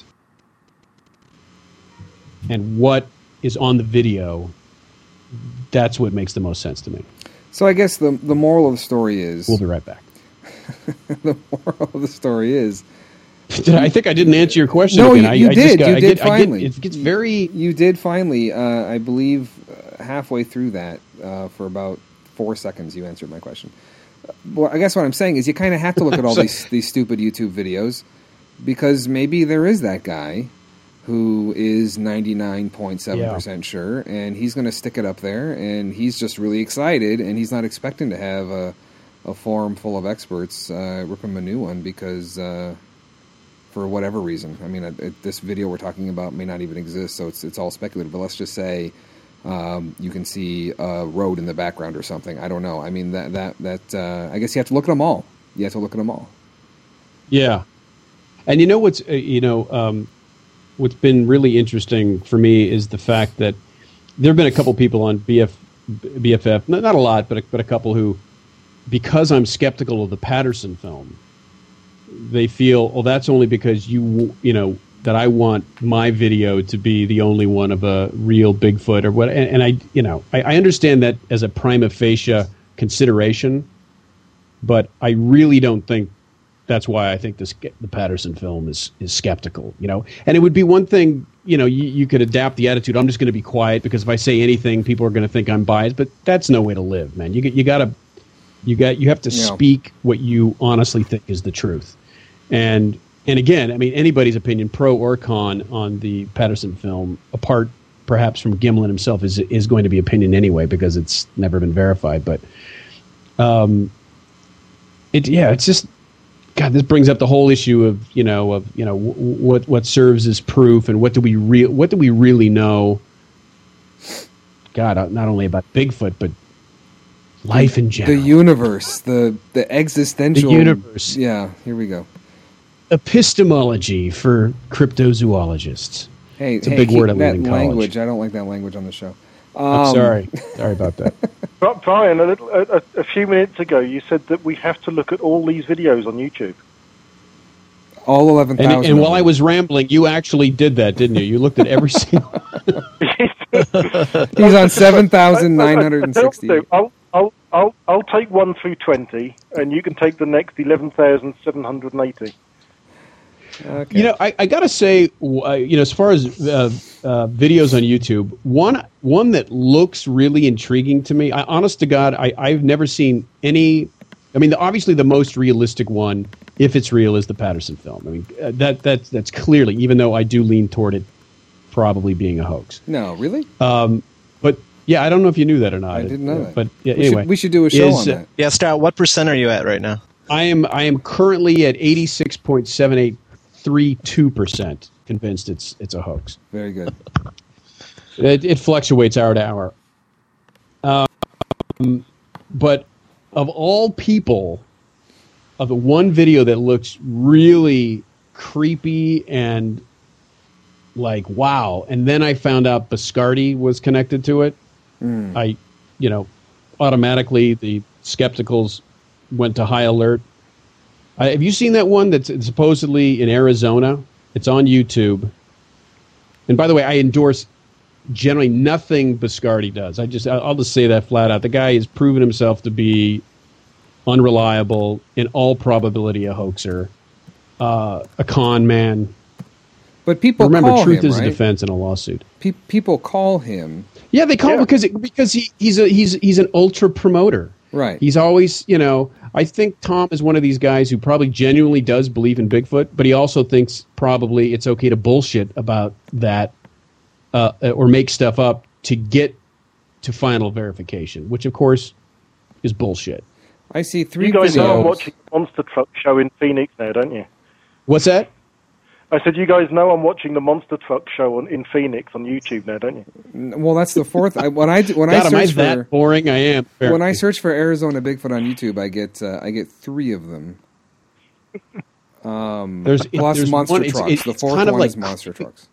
and what is on the video, that's what makes the most sense to me. So I guess the moral of the story is... We'll be right back. The moral of the story is... I think I didn't answer your question. No, again. you did finally. It gets very... You did finally. I believe halfway through that, for about 4 seconds, you answered my question. Well, I guess what I'm saying is you kind of have to look at all these stupid YouTube videos, because maybe there is that guy who is 99.7% sure, and he's going to stick it up there, and he's just really excited, and he's not expecting to have a forum full of experts rip him a new one because for whatever reason. I mean, this video we're talking about may not even exist, so it's all speculative. But let's just say you can see a road in the background or something. I don't know. I mean, that I guess you have to look at them all. You have to look at them all. Yeah, and you know what's what's been really interesting for me is the fact that there have been a couple people on BFF, not a lot, but a couple who, because I'm skeptical of the Patterson film, they feel, well, that's only because that I want my video to be the only one of a real Bigfoot or what. And I understand that as a prima facie consideration, but I really don't think that's why I think the Patterson film is skeptical, And it would be one thing, you could adapt the attitude. I'm just going to be quiet because if I say anything, people are going to think I'm biased. But that's no way to live, man. You have to speak what you honestly think is the truth. And again, I mean, anybody's opinion, pro or con, on the Patterson film, apart perhaps from Gimlin himself, is going to be opinion anyway because it's never been verified. But it's just. God, this brings up the whole issue of what serves as proof and what do we really know? God, not only about Bigfoot, but life in general. The universe, the existential... The universe. Yeah, here we go. Epistemology for cryptozoologists. Hey, it's a big word I learned in college. Language. I don't like that language on the show. I'm sorry. Sorry about that. But Brian, a few minutes ago, you said that we have to look at all these videos on YouTube. All 11,000. And while I was rambling, you actually did that, didn't you? You looked at every single... He's on 7,960. I'll take 1 through 20, and you can take the next 11,780. Okay. You know, I got to say, as far as videos on YouTube, one that looks really intriguing to me, honest to God, I've never seen any... I mean, obviously the most realistic one, if it's real, is the Patterson film. I mean, that's clearly, even though I do lean toward it probably being a hoax. No, really? But yeah, I don't know if you knew that or not. I didn't know that. But yeah, anyway, we should do a show on that. Yeah, Stout, what percent are you at right now? I am currently at 86.7832% convinced it's a hoax. Very good. It fluctuates hour to hour. But of all people, of the one video that looks really creepy and like, wow. And then I found out Biscardi was connected to it. Automatically the skepticals went to high alert. Have you seen that one that's supposedly in Arizona? It's on YouTube. And by the way, I endorse generally nothing Biscardi does. I'll just say that flat out. The guy has proven himself to be unreliable, in all probability a hoaxer, a con man. But people remember, call truth him, is right? a defense in a lawsuit. People call him. Yeah, they call him because he's an ultra promoter. Right. He's always, I think Tom is one of these guys who probably genuinely does believe in Bigfoot, but he also thinks probably it's okay to bullshit about that or make stuff up to get to final verification, which of course is bullshit. I see 3 You guys videos. know I'm watching the Monster Truck show in Phoenix now, don't you? What's that? I said, you guys know I'm watching the Monster Truck show in Phoenix on YouTube now, don't you? Well, that's the fourth. When I God, am I search that for boring? I am. when I search for Arizona Bigfoot on YouTube, I get 3 of them. Plus there's monster one, trucks. The fourth kind of one like, is monster trucks.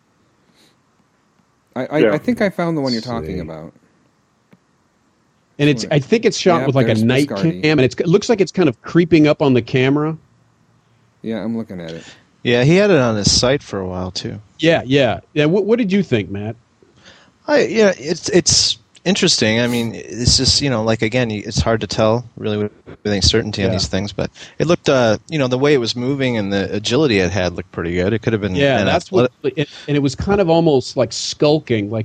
I think I found the one you're talking about. And I think it's shot with like a night Biscardi. cam, and it looks like it's kind of creeping up on the camera. Yeah, I'm looking at it. Yeah, he had it on his site for a while too. Yeah. What did you think, Matt? It's interesting. I mean, it's just like again, it's hard to tell really with any certainty on these things. But it looked, the way it was moving and the agility it had looked pretty good. It could have been, that's what. And it was kind of almost like skulking, like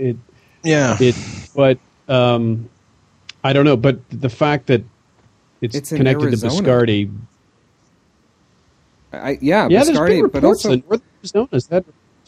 But I don't know. But the fact that it's connected to Biscardi. Biscardi, there's been reports but also that Northern Arizona is that.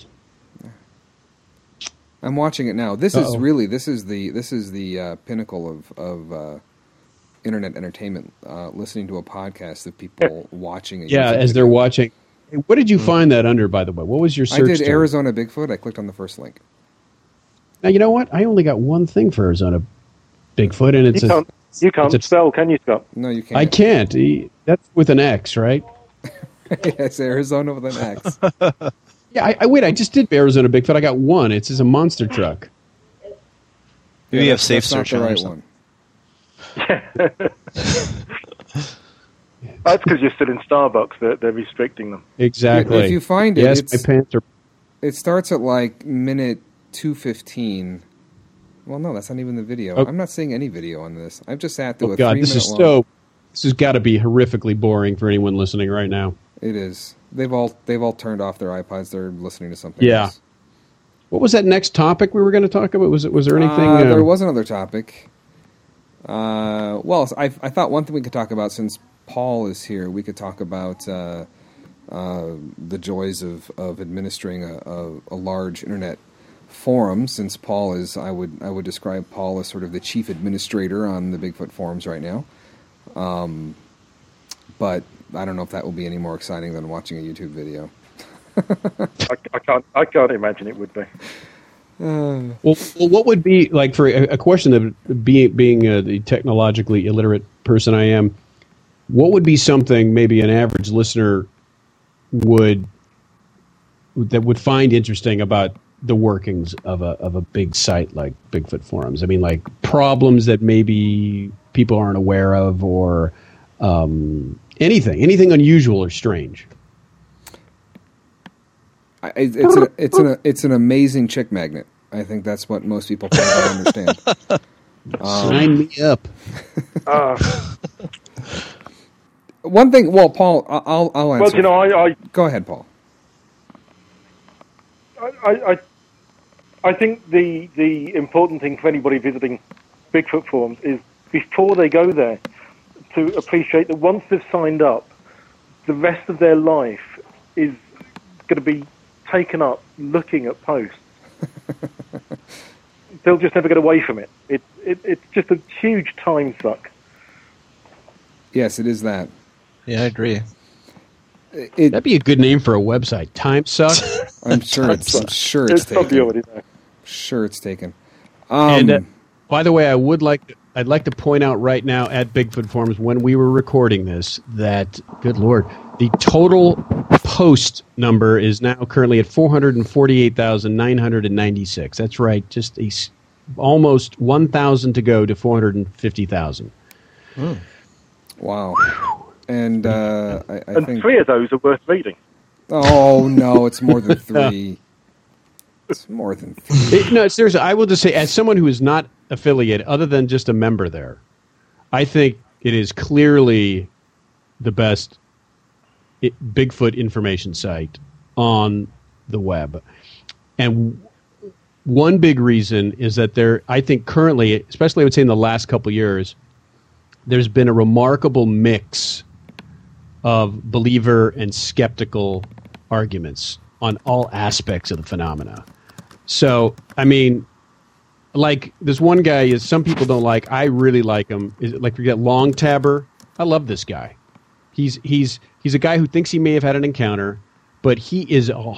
I'm watching it now. This is the pinnacle of internet entertainment. Listening to a podcast of people watching it. As they're watching. Hey, what did you find that under, by the way? What was your search? I did term? Arizona Bigfoot. I clicked on the first link. Now you know what? I only got one thing for Arizona Bigfoot, and it's you can't spell, can you, Scott? No, you can't. I can't. That's with an X, right? Yes, Arizona with an X. Yeah, I just did Arizona Bigfoot. I got one. It's a monster truck. Maybe you have safe that's search not the on right or one. That's because you're still in Starbucks. They're restricting them. Exactly. If you find it, yes, my pants are. It starts at like minute 2:15. Well, no, that's not even the video. Oh. I'm not seeing any video on this. I've just sat through a God, 3-minute this is long. This has got to be horrifically boring for anyone listening right now. It is. They've all turned off their iPods. They're listening to something Yeah. else. What was that next topic we were going to talk about? Was there anything? There was another topic. Well, I thought one thing we could talk about, since Paul is here, we could talk about the joys of administering a large internet forum. Since Paul is, I would describe Paul as sort of the chief administrator on the Bigfoot forums right now. But I don't know if that will be any more exciting than watching a YouTube video. I can't imagine it would be. Well, what would be like for a question of being the technologically illiterate person I am? What would be something maybe an average listener would find interesting about the workings of a big site like Bigfoot Forums? I mean, like problems that maybe people aren't aware of, or anything unusual or strange. It's an amazing chick magnet. I think that's what most people can't understand. Sign me up. One thing. Well, Paul, I'll answer. Well, go ahead, Paul. I think the important thing for anybody visiting Bigfoot Forums is before they go there to appreciate that once they've signed up, the rest of their life is going to be taken up looking at posts. They'll just never get away from it. It's just a huge time suck. Yes, it is that. Yeah, I agree. That'd be a good name for a website. Time suck. I'm sure it's taken. Already there. Sure, it's taken. And by the way, I'd like to point out right now at Bigfoot Forums when we were recording this that, good Lord, the total post number is now currently at 448,996. That's right, just almost 1,000 to go to 450,000. Wow. And I think 3 of those are worth reading. Oh no, it's more than 3. It's more than 3. No, seriously, I will just say, as someone who is not affiliated, other than just a member there, I think it is clearly the best Bigfoot information site on the web. And one big reason is that I think currently, especially I would say in the last couple of years, there's been a remarkable mix of believer and skeptical arguments on all aspects of the phenomena. So, I mean, like this one guy is some people don't like. I really like him. Is it like forget Long Tabber? I love this guy. He's a guy who thinks he may have had an encounter, but he is a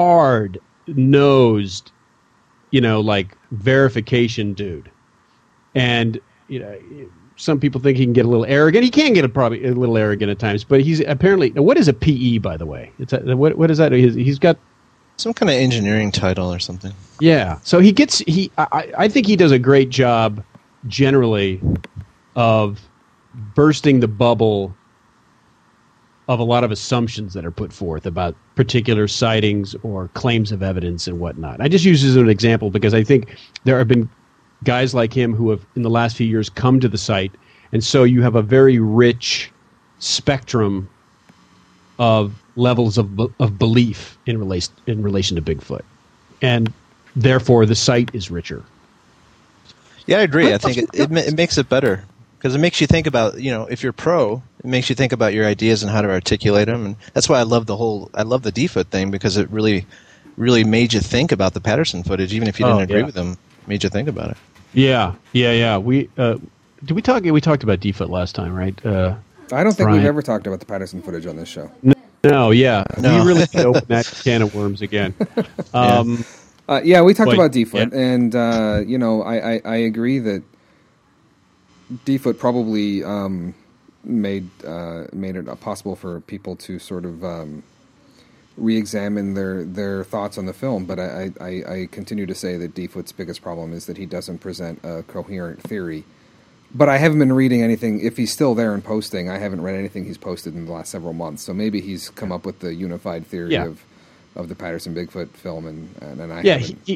hard-nosed, like verification dude. And some people think he can get a little arrogant. He can get probably a little arrogant at times, but he's apparently. What is a PE, by the way? What is that? He's got some kind of engineering title or something. Yeah. So I think he does a great job generally of bursting the bubble of a lot of assumptions that are put forth about particular sightings or claims of evidence and whatnot. I just use this as an example because I think there have been guys like him who have, in the last few years, come to the site, and so you have a very rich spectrum of levels of belief in relation to Bigfoot, and therefore the site is richer. Yeah, I agree. I think it makes it better because it makes you think about, if you're pro, it makes you think about your ideas and how to articulate them, and that's why I love the Defoot thing, because it really, really made you think about the Patterson footage, even if you didn't agree with them. Made you think about it. Yeah. We we talked about Defoot last time, right? I don't think we've ever talked about the Patterson footage on this show. No. We really need to open that can of worms again. We talked about Defoot, and I agree that Defoot probably made it possible for people to sort of re-examine their thoughts on the film, but I continue to say that Defoot's biggest problem is that he doesn't present a coherent theory. But I haven't been reading anything. If he's still there and posting, I haven't read anything he's posted in the last several months. So maybe he's come up with the unified theory of the Patterson Bigfoot film, and I haven't.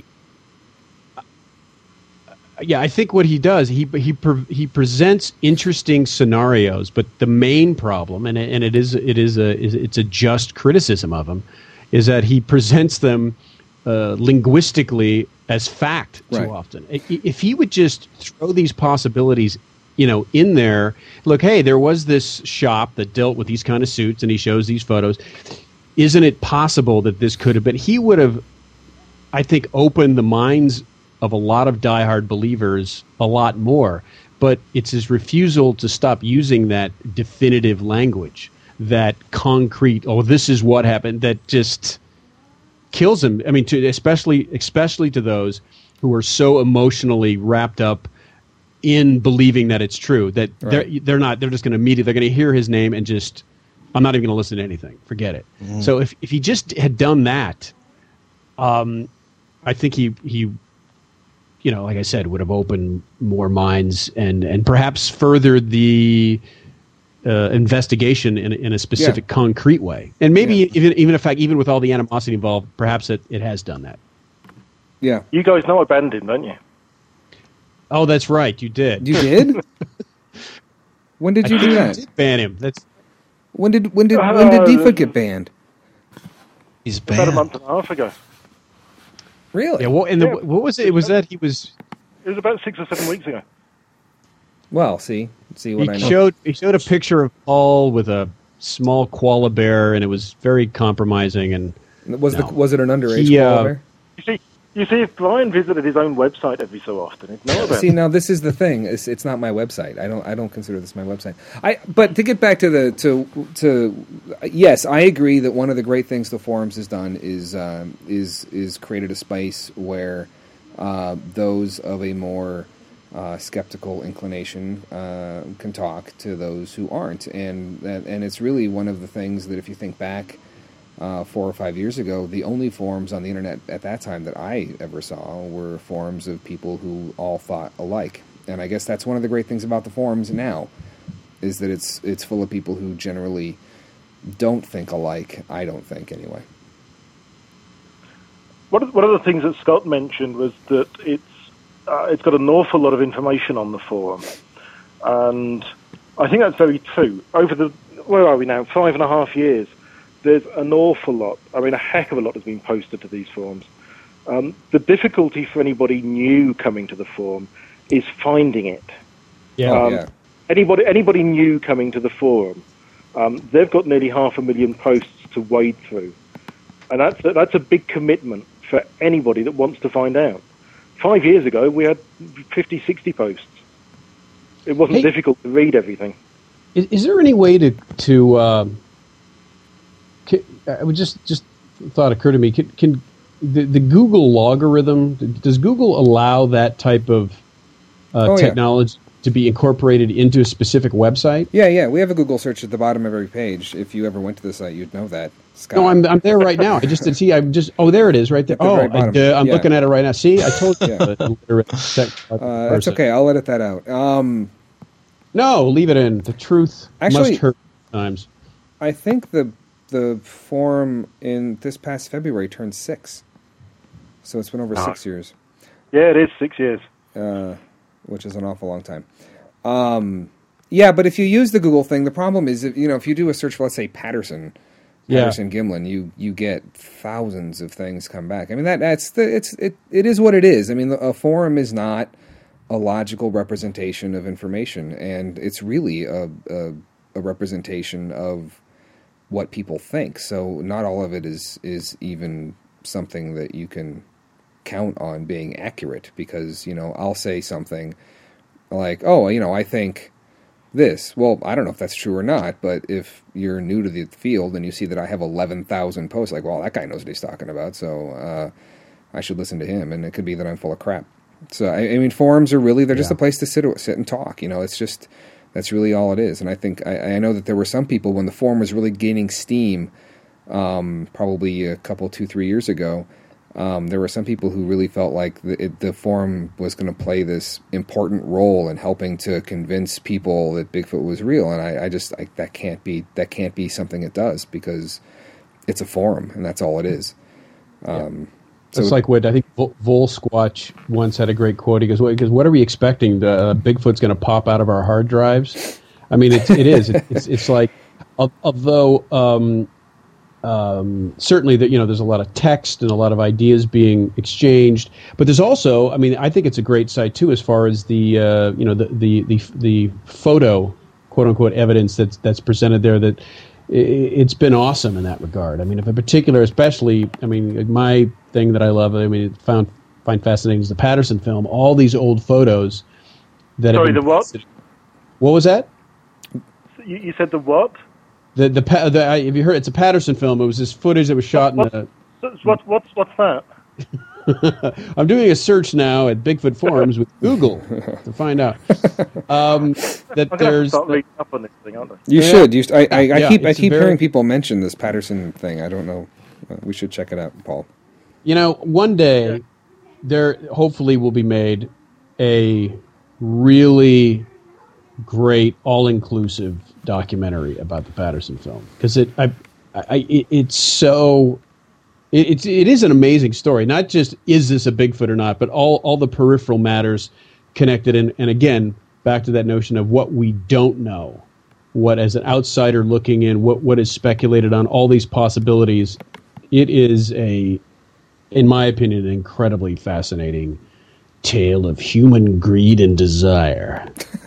I think what he does, he presents interesting scenarios, but the main problem, and it's a just criticism of him, is that he presents them linguistically as fact too often. If he would just throw these possibilities, in there, look, hey, there was this shop that dealt with these kind of suits, and he shows these photos. Isn't it possible that this could have been? He would have, I think, opened the minds of a lot of diehard believers a lot more, but it's his refusal to stop using that definitive language, that concrete, this is what happened, that just, kills him. I mean, especially to those who are so emotionally wrapped up in believing that it's true that they're just going to immediately, they're going to hear his name and just, I'm not even going to listen to anything. Forget it. Mm. So if he just had done that, I think he like I said, would have opened more minds and perhaps furthered the investigation in a specific concrete way. And maybe even with all the animosity involved, perhaps it has done that. Yeah. You guys know I banned him, don't you? Oh, that's right. You did. You did? When did you do that? Did ban him. When did Deepa get banned? He's banned about a month and a half ago. Really? Yeah. What was it? It was that he was. It was about 6 or 7 weeks ago. Well, see what I know. He showed a picture of Paul with a small koala bear, and it was very compromising. And was it an underage koala bear? You see, if Brian visited his own website every so often, he'd know about it. See, now this is the thing. It's not my website. I don't consider this my website. But to get back to yes, I agree that one of the great things the forums has done is created a space where those of a more skeptical inclination can talk to those who aren't, and it's really one of the things that if you think back 4 or 5 years ago, the only forums on the internet at that time that I ever saw were forums of people who all thought alike. And I guess that's one of the great things about the forums now, is that it's full of people who generally don't think alike. I don't think, anyway. One of the things that Scott mentioned was that it's got an awful lot of information on the forum, and I think that's very true. Over where are we now? 5.5 years. There's an awful lot, a heck of a lot has been posted to these forums. The difficulty for anybody new coming to the forum is finding it. Yeah. Anybody new coming to the forum, they've got nearly 500,000 posts to wade through. And that's a big commitment for anybody that wants to find out. 5 years ago, we had 50, 60 posts. It wasn't difficult to read everything. Is there any way to I would just thought occurred to me. Can the Google logarithm, does Google allow that type of technology to be incorporated into a specific website? Yeah. We have a Google search at the bottom of every page. If you ever went to the site, you'd know that. Scott. No, I'm there right now. I just did see. There it is, right there. I'm looking at it right now. See, I told you. That's okay. I'll edit that out. No, leave it in. The truth must hurt times. I think the forum in this past February turned 6, so it's been over 6 years. Yeah, it is 6 years, which is an awful long time. But if you use the Google thing, the problem is if you do a search for, let's say, Patterson Gimlin, you get thousands of things come back. I mean it is what it is. I mean a forum is not a logical representation of information, and it's really a representation of what people think. So not all of it is even something that you can count on being accurate, because, I'll say something like, I think this. Well, I don't know if that's true or not, but if you're new to the field and you see that I have 11,000 posts, like, well, that guy knows what he's talking about, so I should listen to him, and it could be that I'm full of crap. So, I mean, forums are really, they're just a place to sit and talk, it's just... That's really all it is. And I think I know that there were some people when the forum was really gaining steam, probably a couple, 2-3 years ago. There were some people who really felt like the forum was going to play this important role in helping to convince people that Bigfoot was real. And that can't be something it does, because it's a forum and that's all it is. It's like what I think Volsquatch once had a great quote. He goes, what are we expecting? Bigfoot's going to pop out of our hard drives? I mean, it is. It's like, although certainly that there's a lot of text and a lot of ideas being exchanged, but there's also, I think it's a great site too as far as the the photo, quote unquote, evidence that's presented there. That it's been awesome in that regard. If in particular, especially, my thing that I love, find fascinating is the Patterson film. All these old photos that. Sorry, the what? What was that? You said the what? Have you heard? It's a Patterson film. It was this footage that was shot in the What's that? I'm doing a search now at Bigfoot forums with Google to find out that I'm there's. start reading up on this thing, aren't I? You should. I keep it's hearing people mention this Patterson thing. I don't know. We should check it out, Paul. One day there hopefully will be made a really great, all-inclusive documentary about the Patterson film because it is an amazing story. Not just is this a Bigfoot or not, but all the peripheral matters connected. And again, back to that notion of what we don't know, what as an outsider looking in, what is speculated on, all these possibilities. It is in my opinion, an incredibly fascinating tale of human greed and desire.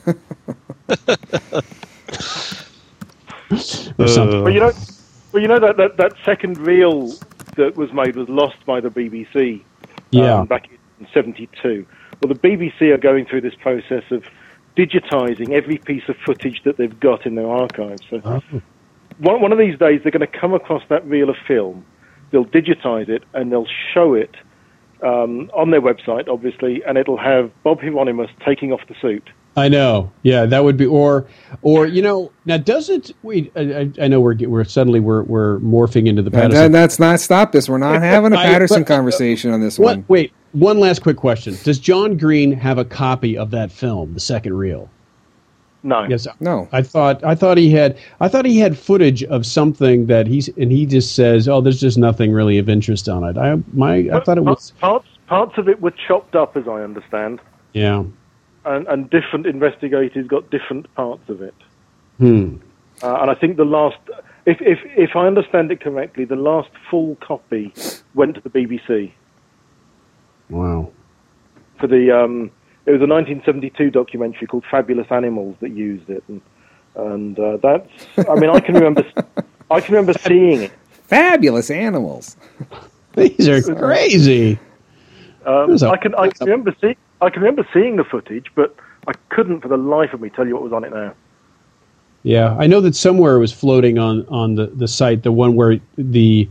Well, you know that second reel that was made was lost by the BBC back in 1972. Well, the BBC are going through this process of digitizing every piece of footage that they've got in their archives. So one of these days they're going to come across that reel of film, they'll digitize it, and they'll show it on their website, obviously, and it'll have Bob Hieronymus taking off the suit. I know. Yeah, that would be or now does it? Wait, I know we're suddenly morphing into the Patterson. That's not stop this. We're not having a Patterson conversation on this one. Wait, one last quick question. Does John Green have a copy of that film, the second reel? No. Yes. No. I thought he had footage of something that he just says, "Oh, there's just nothing really of interest on it." I thought it was parts of it were chopped up, as I understand. Yeah. And different investigators got different parts of it. And I think the last, if I understand it correctly, the last full copy went to the BBC. Wow. For the it was a 1972 documentary called Fabulous Animals that used it, and that's. I mean, I can remember seeing it. Fabulous Animals. These are crazy. I can remember seeing the footage, but I couldn't for the life of me tell you what was on it now. Yeah, I know that somewhere it was floating on the site, the one where the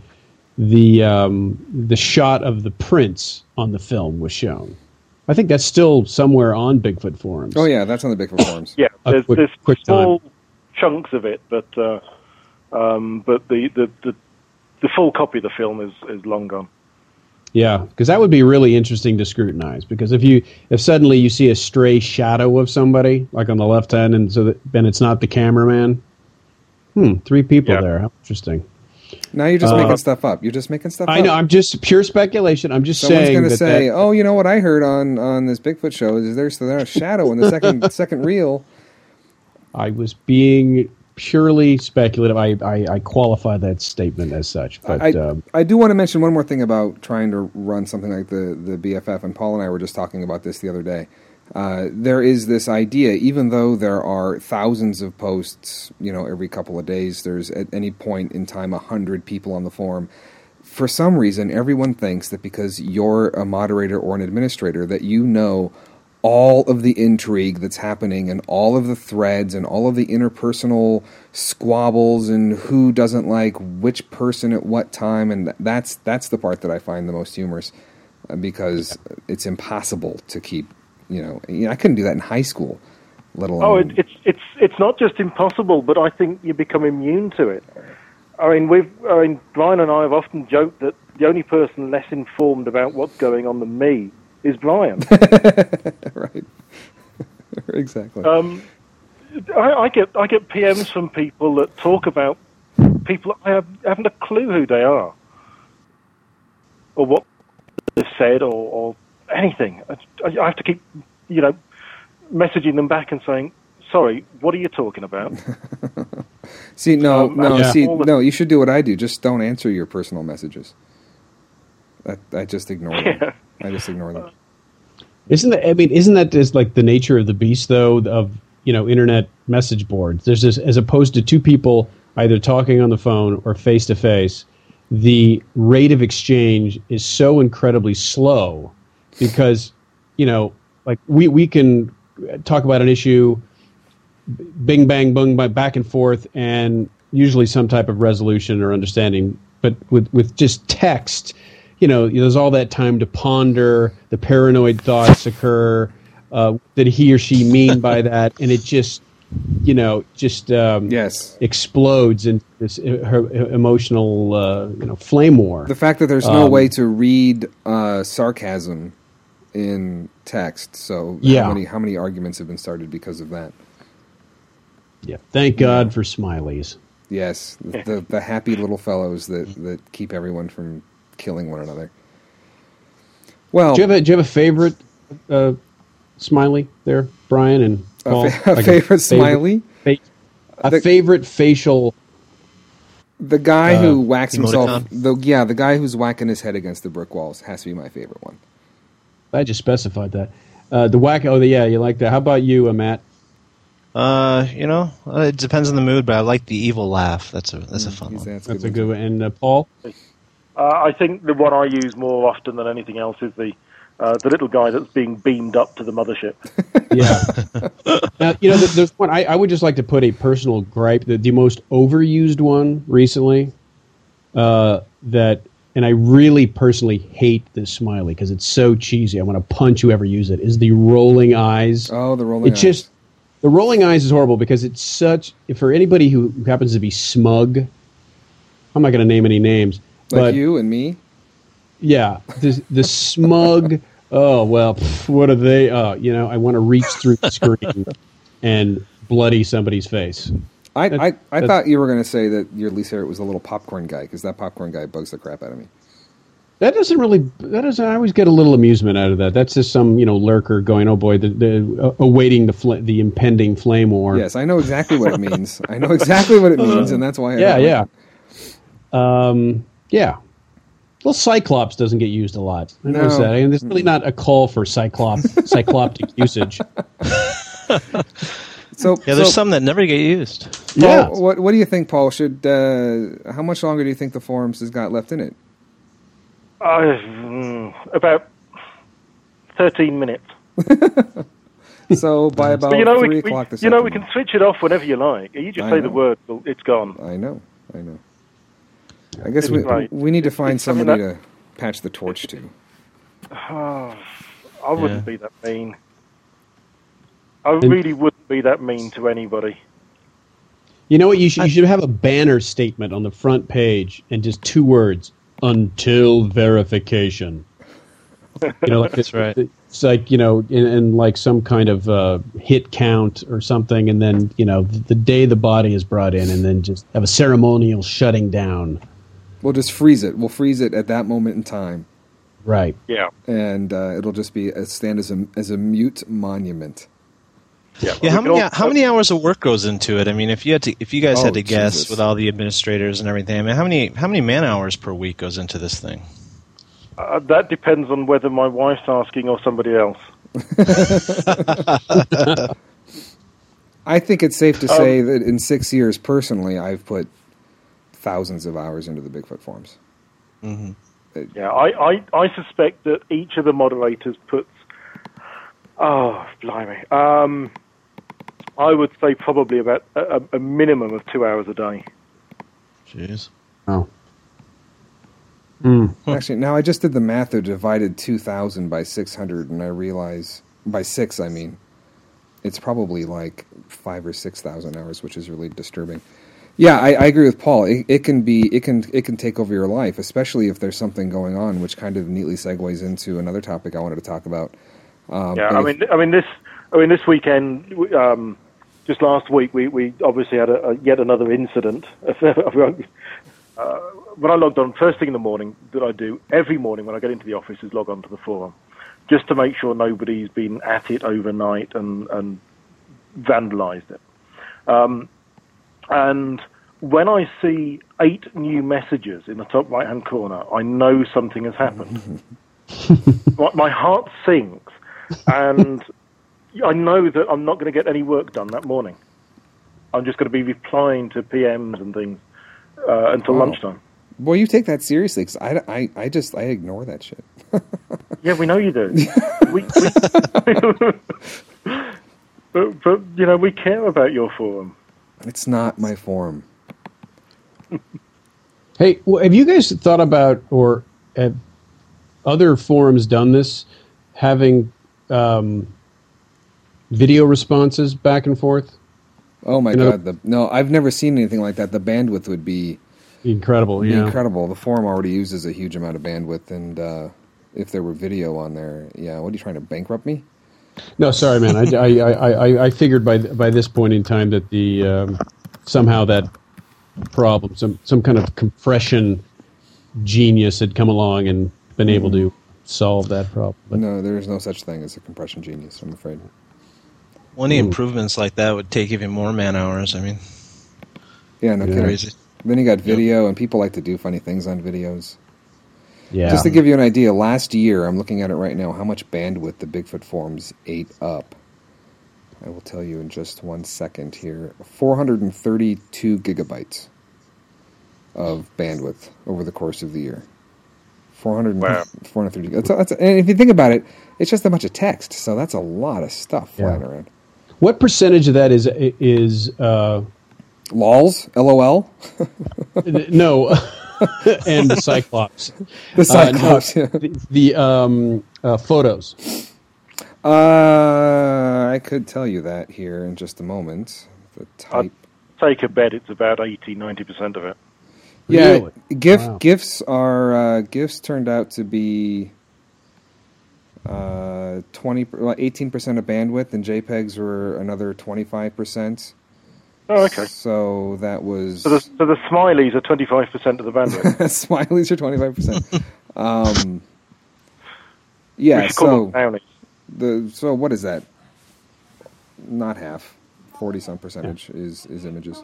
shot of the prints on the film was shown. I think that's still somewhere on Bigfoot forums. Oh yeah, that's on the Bigfoot forums. Yeah, there's quick small chunks of it, but the full copy of the film is long gone. Yeah, because that would be really interesting to scrutinize. Because if suddenly you see a stray shadow of somebody, like on the left hand, and then it's not the cameraman. 3 people there. How interesting. Now you're just making stuff up. You're just making stuff up. I know. I'm just pure speculation. I'm just saying. Someone's going to say, "Oh, you know what I heard on this Bigfoot show is there's a shadow in the second reel." I was being purely speculative. I qualify that statement as such. But I do want to mention one more thing about trying to run something like the BFF, and Paul and I were just talking about this the other day. There is this idea, even though there are thousands of posts, every couple of days, there's at any point in time 100 people on the forum. For some reason, everyone thinks that because you're a moderator or an administrator, that you know all of the intrigue that's happening and all of the threads and all of the interpersonal squabbles and who doesn't like which person at what time, and that's the part that I find the most humorous because it's impossible to keep. I couldn't do that in high school, let alone. Oh, it's not just impossible, but I think you become immune to it. I mean, Brian and I have often joked that the only person less informed about what's going on than me is Brian. Right. Exactly. I get PMs from people that talk about people I haven't a clue who they are, or what they've said, or anything. I have to keep, messaging them back and saying, "Sorry, what are you talking about?" See, no, you should do what I do. Just don't answer your personal messages. I just ignore them. I just ignore them. Isn't that just like the nature of the beast, though, of internet message boards? There's this, as opposed to 2 people either talking on the phone or face to face, the rate of exchange is so incredibly slow because like we can talk about an issue, bing bang boom, back and forth, and usually some type of resolution or understanding but with just text, there's all that time to ponder. The paranoid thoughts occur. Did he or she mean by that? And it just, yes, explodes into this emotional, flame war. The fact that there's no way to read sarcasm in text. So how many arguments have been started because of that? Yeah, thank God for smileys. Yes, the happy little fellows that keep everyone from killing one another. Well, do you have a favorite smiley there, Brian and Paul? A favorite smiley? A favorite facial. The guy who whacks emoticon? himself. The guy who's whacking his head against the brick walls has to be my favorite one. I just specified that. The whack. Oh, yeah, you like that. How about you, Matt? It depends on the mood, but I like the evil laugh. That's a fun one. That's a good one. And Paul? I think the one I use more often than anything else is the little guy that's being beamed up to the mothership. Yeah. Now, there's one. I would just like to put a personal gripe. The most overused one recently, and I really personally hate this smiley because it's so cheesy. I want to punch whoever uses it. Is the rolling eyes? Oh, the rolling eyes. The rolling eyes is horrible because it's such. For anybody who happens to be smug, I'm not going to name any names. Like you and me? Yeah. The smug, oh, well, what are they? I want to reach through the screen and bloody somebody's face. I thought you were going to say that your least favorite was the little popcorn guy, because that popcorn guy bugs the crap out of me. That doesn't. I always get a little amusement out of that. That's just some, lurker going, oh boy, awaiting the impending flame war. Yes, I know exactly what it means. And that's why Yeah. Well, Cyclops doesn't get used a lot. I noticed that. And there's really not a call for cycloptic usage. There's some that never get used. Paul, what do you think, Paul? How much longer do you think the forums has got left in it? About 13 minutes. So by about 3 o'clock this afternoon. We can switch it off whenever you like. You just say the word, it's gone. I know. I guess we need to find somebody to patch the torch to. I wouldn't be that mean. I really wouldn't be that mean to anybody. You know what? You should have a banner statement on the front page and just 2 words: until verification. That's right. It's like, in like some kind of hit count or something, and then the day the body is brought in, and then just have a ceremonial shutting down. We'll just freeze it. We'll freeze it at that moment in time. Right. Yeah. And it'll just stand as a mute monument. Yeah. How many hours of work goes into it? I mean, if you guys had to guess, Jesus, with all the administrators and everything, I mean, how many man hours per week goes into this thing? That depends on whether my wife's asking or somebody else. I think it's safe to say that in 6 years, personally, I've put thousands of hours into the Bigfoot forums. Mm-hmm. Yeah, I suspect that each of the moderators puts... Oh, blimey. I would say probably about a minimum of 2 hours a day. Jeez. Oh. Actually, now I just did the math. I divided 2,000 by 600, and I realize by 6, I mean, it's probably like 5,000 or 6,000 hours, which is really disturbing. Yeah, I agree with Paul. It can take over your life, especially if there's something going on, which kind of neatly segues into another topic I wanted to talk about. This weekend, just last week, we obviously had yet another incident. When I logged on, first thing in the morning that I do every morning when I get into the office is log on to the forum, just to make sure nobody's been at it overnight and vandalized it. And when I see 8 new messages in the top right-hand corner, I know something has happened. My heart sinks, and I know that I'm not going to get any work done that morning. I'm just going to be replying to PMs and things until lunchtime. Boy, you take that seriously, because I ignore that shit. Yeah, we know you do. But we care about your forum. It's not my forum. Hey, have you guys thought about, or have other forums done this, having video responses back and forth? Oh my God! No, I've never seen anything like that. The bandwidth would be incredible. Yeah, incredible. The forum already uses a huge amount of bandwidth, and if there were video on there, yeah. What are you trying to bankrupt me? No, sorry, man. I figured by this point in time that the somehow that problem, some kind of compression genius had come along and been able to solve that problem. But no, there is no such thing as a compression genius, I'm afraid. Well, any improvements like that would take even more man hours. I mean, yeah, no kidding. Crazy. Then you got video, and people like to do funny things on videos. yeah, Just to give you an idea, last year, I'm looking at it right now, how much bandwidth the Bigfoot forums ate up. I will tell you in just 1 second here. 432 gigabytes of bandwidth over the course of the year. 430. That's, and if you think about it, it's just a bunch of text, so that's a lot of stuff flying around. What percentage of that is LOLs? LOL? no, and the Cyclops. The Cyclops. The photos. I could tell you that here in just a moment. The type. I'd take a bet it's about 80-90% of it. Yeah, Really? GIFs are GIFs turned out to be 18% of bandwidth, and JPEGs were another 25%. Oh, okay. So that was So the smileys are 25% of the bandwidth. smileys are 25%. We Yeah, should call them brownies. so what is that? Not half, 40-some percentage is images.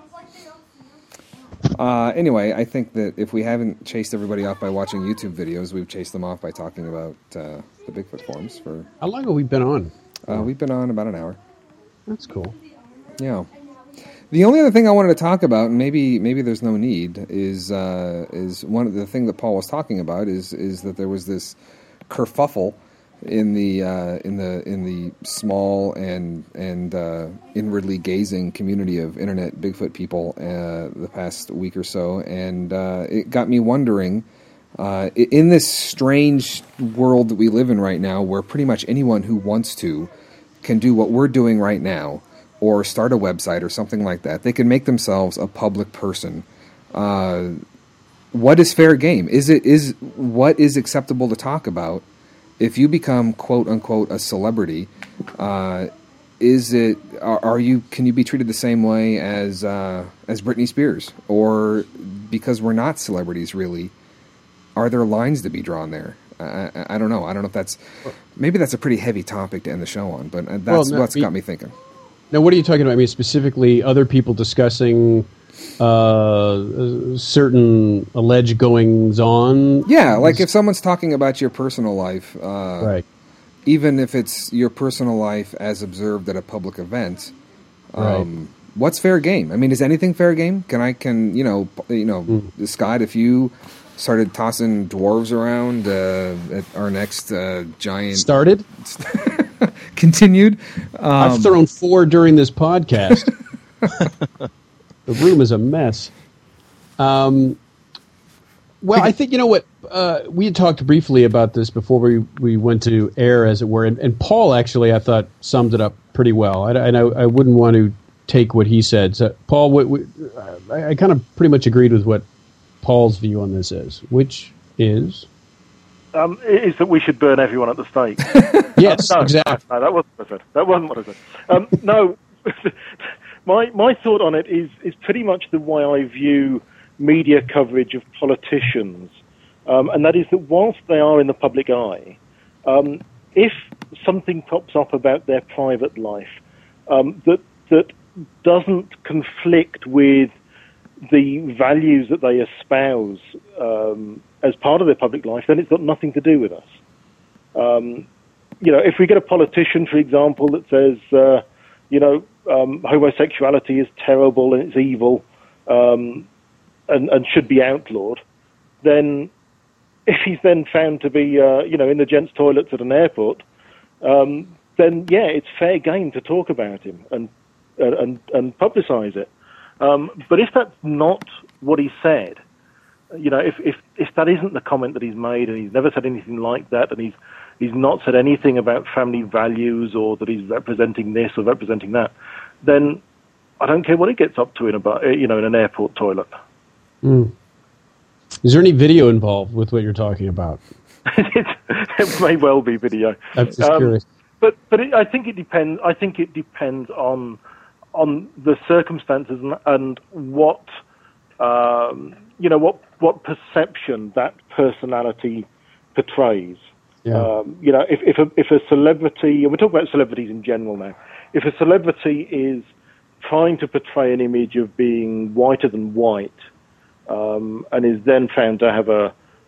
Anyway, I think that if we haven't chased everybody off by watching YouTube videos, we've chased them off by talking about the Bigfoot forums. How long have we been on? We've been on about an hour. That's cool. Yeah. The only other thing I wanted to talk about, and maybe there's no need, is one of the thing that Paul was talking about is that there was this kerfuffle in the small and inwardly gazing community of internet Bigfoot people the past week or so, and it got me wondering, in this strange world that we live in right now, where pretty much anyone who wants to can do what we're doing right now, or start a website or something like that. They can make themselves a public person. What is fair game? What is acceptable to talk about? If you become quote unquote a celebrity, can you be treated the same way as Britney Spears? Or because we're not celebrities really, are there lines to be drawn there? I don't know. I don't know if maybe that's a pretty heavy topic to end the show on, but that's what's got me thinking. Now, what are you talking about? I mean, specifically, other people discussing certain alleged goings-on? Yeah, like if someone's talking about your personal life, right. Even if it's your personal life as observed at a public event, what's fair game? I mean, is anything fair game? Scott, if you started tossing dwarves around at our next giant... Started? Continued. I've thrown 4 during this podcast. The room is a mess. Well, I think, you know what, we had talked briefly about this before we went to air, as it were, and Paul actually, I thought, summed it up pretty well. I wouldn't want to take what he said. So, Paul, I kind of pretty much agreed with what Paul's view on this is, which is... is that we should burn everyone at the stake. Yes, no, exactly. No, that wasn't what I said. That wasn't what I said. No, my thought on it is pretty much the way I view media coverage of politicians, and that is that whilst they are in the public eye, if something pops up about their private life that doesn't conflict with the values that they espouse as part of their public life, then it's got nothing to do with us. If we get a politician, for example, that says, homosexuality is terrible and it's evil and should be outlawed, then if he's then found to be, in the gents' toilets at an airport, then, yeah, it's fair game to talk about him and publicise it. But if that's not what he said, if that isn't the comment that he's made, and he's never said anything like that, and he's not said anything about family values or that he's representing this or representing that, then I don't care what he gets up to in an airport toilet. Mm. Is there any video involved with what you're talking about? It may well be video. I'm just curious. But I think it depends. I think it depends on the circumstances and what what perception that personality portrays. Yeah. If a celebrity, and we're talking about celebrities in general now, if a celebrity is trying to portray an image of being whiter than white, and is then found to have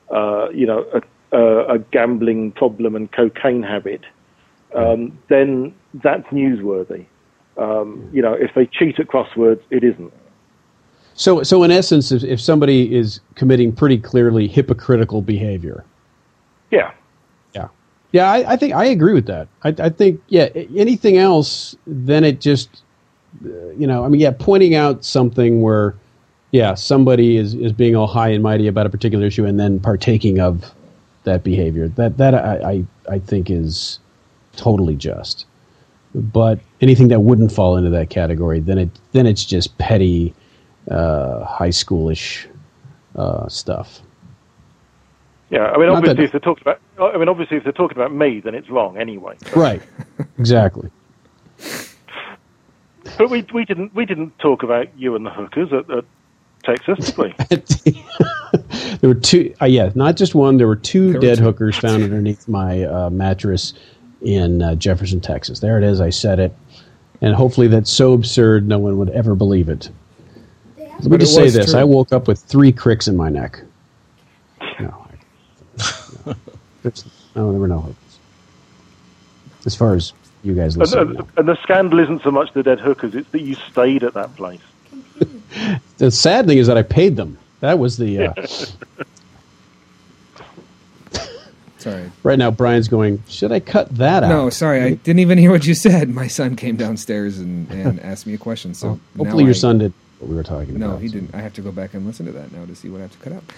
a gambling problem and cocaine habit, then that's newsworthy. If they cheat at crosswords, it isn't. So in essence, if somebody is committing pretty clearly hypocritical behavior. Yeah. Yeah, I think I agree with that. I think, anything else, then it just, pointing out something where, somebody is being all high and mighty about a particular issue and then partaking of that behavior. That I think is totally just. But anything that wouldn't fall into that category, then it's just petty, high schoolish stuff. Yeah, obviously if they're talking about me, then it's wrong anyway. So. Right, exactly. But we didn't talk about you and the hookers at Texas, did we? There were two. Not just one. There were two dead hookers found underneath my mattress in Jefferson, Texas. There it is. I said it, and hopefully that's so absurd no one would ever believe it. Let me just say this: true. I woke up with 3 cricks in my neck. No, there were no hookers. As far as you guys listen. And the scandal isn't so much the dead hookers; it's that you stayed at that place. The sad thing is that I paid them. That was the. Sorry. Right now, Brian's going, should I cut that out? No, sorry. I didn't even hear what you said. My son came downstairs and asked me a question. So hopefully your son did what we were talking about. No, he didn't. I have to go back and listen to that now to see what I have to cut out.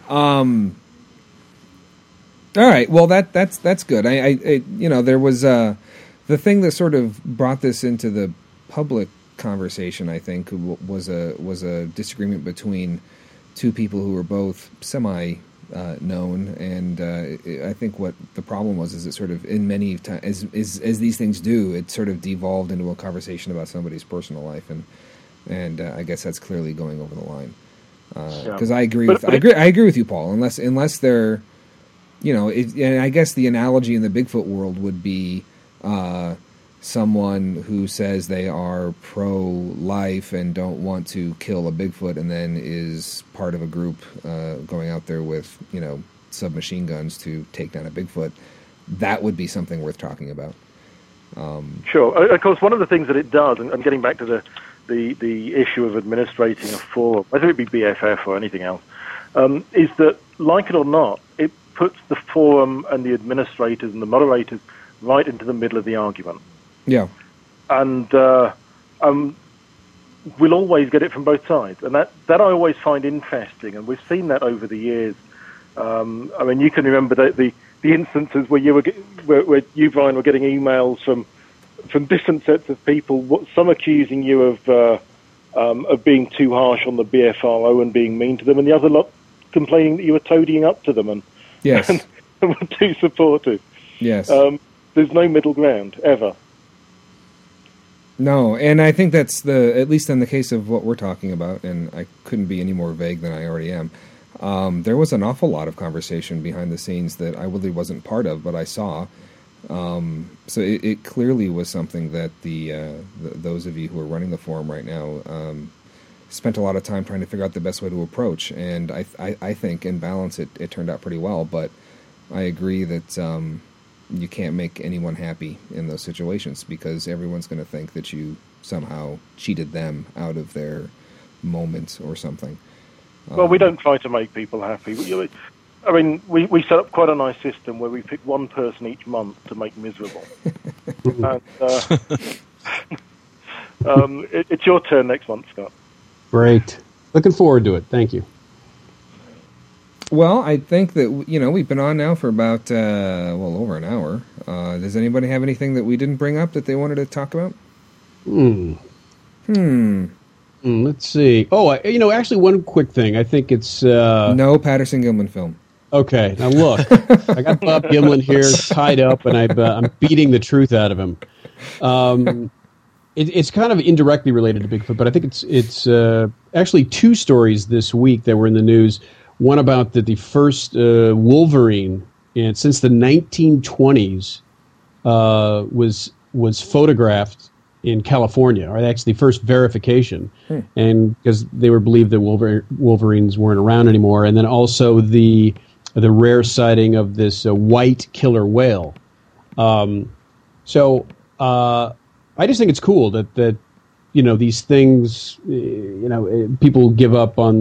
All right. Well, that's good. I there was the thing that sort of brought this into the public conversation, I think, was a disagreement between two people who were both known, and I think what the problem was is it sort of in many times as these things do, it sort of devolved into a conversation about somebody's personal life, and I guess that's clearly going over the line. Because I agree with you, Paul. Unless they're, and I guess the analogy in the Bigfoot world would be someone who says they are pro-life and don't want to kill a Bigfoot, and then is part of a group going out there with submachine guns to take down a Bigfoot. That would be something worth talking about. Sure. Of course, one of the things that it does, and I'm getting back to the issue of administrating a forum, whether it be BFF or anything else, is that, like it or not, it puts the forum and the administrators and the moderators right into the middle of the argument. Yeah. And we'll always get it from both sides. And that I always find interesting, and we've seen that over the years. You can remember the instances where where you, Brian, were getting emails from different sets of people, some accusing you of being too harsh on the BFRO and being mean to them, and the other lot complaining that you were toadying up to them and were too supportive. Yes. There's no middle ground, ever. No, and I think that's at least in the case of what we're talking about, and I couldn't be any more vague than I already am. There was an awful lot of conversation behind the scenes that I really wasn't part of, but I saw. So it clearly was something that those of you who are running the forum right now spent a lot of time trying to figure out the best way to approach, and I think in balance it turned out pretty well, but I agree that you can't make anyone happy in those situations because everyone's going to think that you somehow cheated them out of their moment or something. Well, we don't try to make people happy. We set up quite a nice system where we pick one person each month to make miserable. And, it's your turn next month, Scott. Great. Looking forward to it. Thank you. Well, I think that we've been on now for about over an hour. Does anybody have anything that we didn't bring up that they wanted to talk about? Let's see. Oh, actually, one quick thing. I think it's no Patterson Gimlin film. Okay, now look, I got Bob Gimlin here tied up, and I'm beating the truth out of him. It's kind of indirectly related to Bigfoot, but I think it's actually two stories this week that were in the news. One about the first Wolverine, and since the 1920s, was photographed in California, or actually the first verification, and because they were believed that Wolverines weren't around anymore, and then also the rare sighting of this white killer whale. So I just think it's cool that these things, people give up on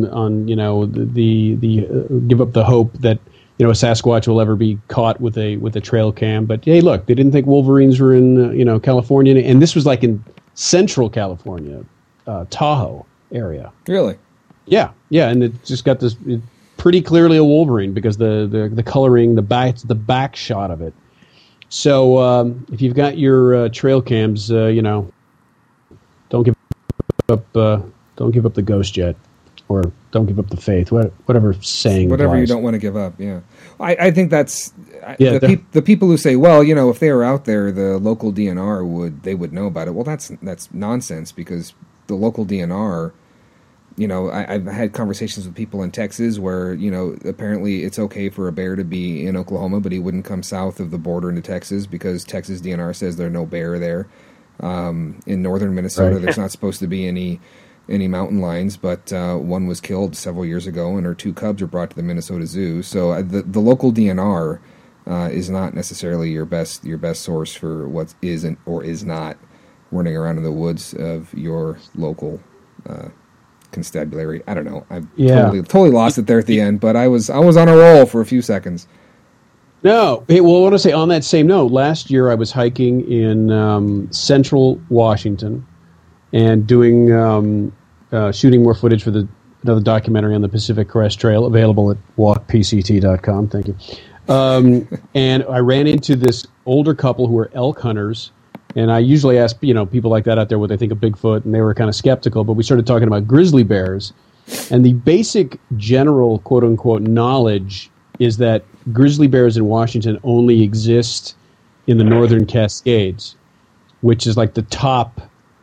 the give up the hope that a Sasquatch will ever be caught with a trail cam. But hey, look, they didn't think Wolverines were in California, and this was like in central California, Tahoe area. Really? Yeah, and it just got this pretty clearly a Wolverine because the coloring, the back shot of it. So if you've got your trail cams, don't give up the ghost yet, or don't give up the faith. Whatever saying. Whatever applies. you don't want to give up. Yeah, I think that's Yeah, the people who say, well, if they were out there, the local DNR would know about it. Well, that's nonsense, because the local DNR. I've had conversations with people in Texas where, apparently it's okay for a bear to be in Oklahoma, but he wouldn't come south of the border into Texas because Texas DNR says there's no bear there. In northern Minnesota, There's not supposed to be any mountain lions, but one was killed several years ago, and her 2 cubs were brought to the Minnesota Zoo. So the local DNR is not necessarily your best source for what is or is not running around in the woods of your local constabulary. I don't know. I totally lost it there at the end, but I was on a roll for a few seconds. No. Hey, well, I want to say on that same note, last year I was hiking in central Washington and doing shooting more footage for another documentary on the Pacific Crest Trail, available at walkpct.com. Thank you. And I ran into this older couple who were elk hunters. And I usually ask, people like that out there what they think of Bigfoot, and they were kind of skeptical. But we started talking about grizzly bears, and the basic general quote-unquote knowledge is that grizzly bears in Washington only exist in the northern Cascades, which is like the top,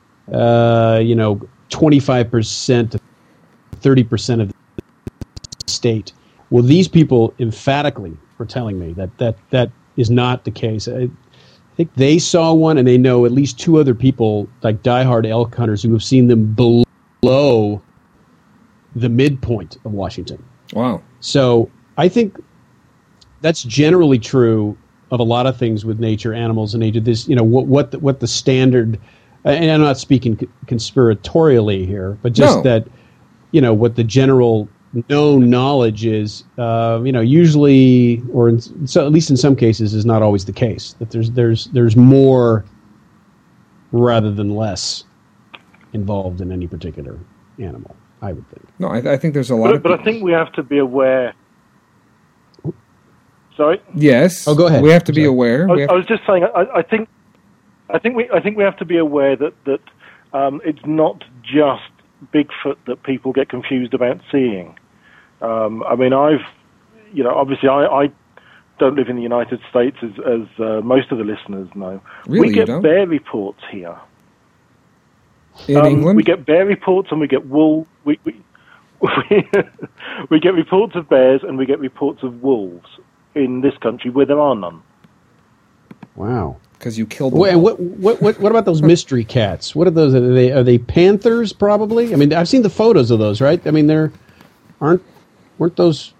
25% to 30% of the state. Well, these people emphatically were telling me that is not the case. I think they saw one, and they know at least 2 other people, like diehard elk hunters, who have seen them below the midpoint of Washington. Wow. So I think that's generally true of a lot of things with nature, animals and nature. This, what the standard, and I'm not speaking conspiratorially here, but just that, what the general known knowledge is, usually, or at least in some cases, is not always the case. That there's more rather than less involved in any particular animal, I would think. No, I think there's a lot. But I think we have to be aware. Sorry. Yes. Oh, go ahead. We have to be aware. I was just saying. I think we have to be aware that it's not just Bigfoot that people get confused about seeing. Obviously I don't live in the United States, as most of the listeners know. Really, we get bear reports here. In England? We get bear reports, and we get wool. We get reports of bears, and we get reports of wolves in this country where there are none. Wow. Because you killed them. Wait, what about those mystery cats? What are those? Are they panthers? Probably. I mean, I've seen the photos of those. Right? I mean, weren't those?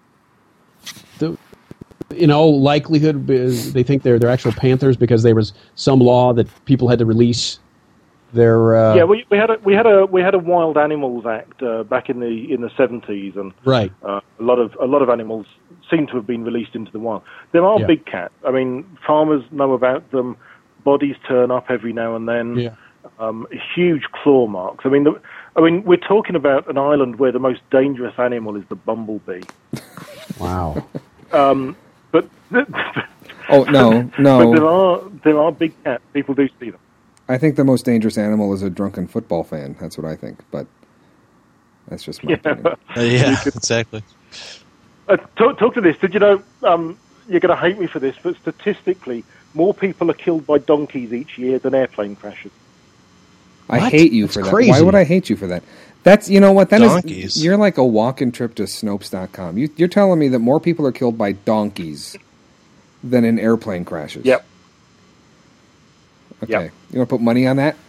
In all likelihood, they think they're actual panthers because there was some law that people had to release their. Yeah, we had a Wild Animals Act back in the 70s, and right. A lot of animals seem to have been released into the wild. There are big cats. I mean, farmers know about them. Bodies turn up every now and then. Yeah. Huge claw marks. I mean, we're talking about an island where the most dangerous animal is the bumblebee. Wow. But Oh no. but there are big cats. People do see them. I think the most dangerous animal is a drunken football fan. That's what I think, but that's just my opinion. Yeah, exactly. Talk to this. Did you know? You're going to hate me for this, but statistically, more people are killed by donkeys each year than airplane crashes. I What? hate you That's for that. crazy. Why would I hate you for that? That's, you know what, that Donkeys. is, you're like a walk-in trip to Snopes.com. You're telling me that more people are killed by donkeys than in airplane crashes. Yep. Okay. Yep. You want to put money on that?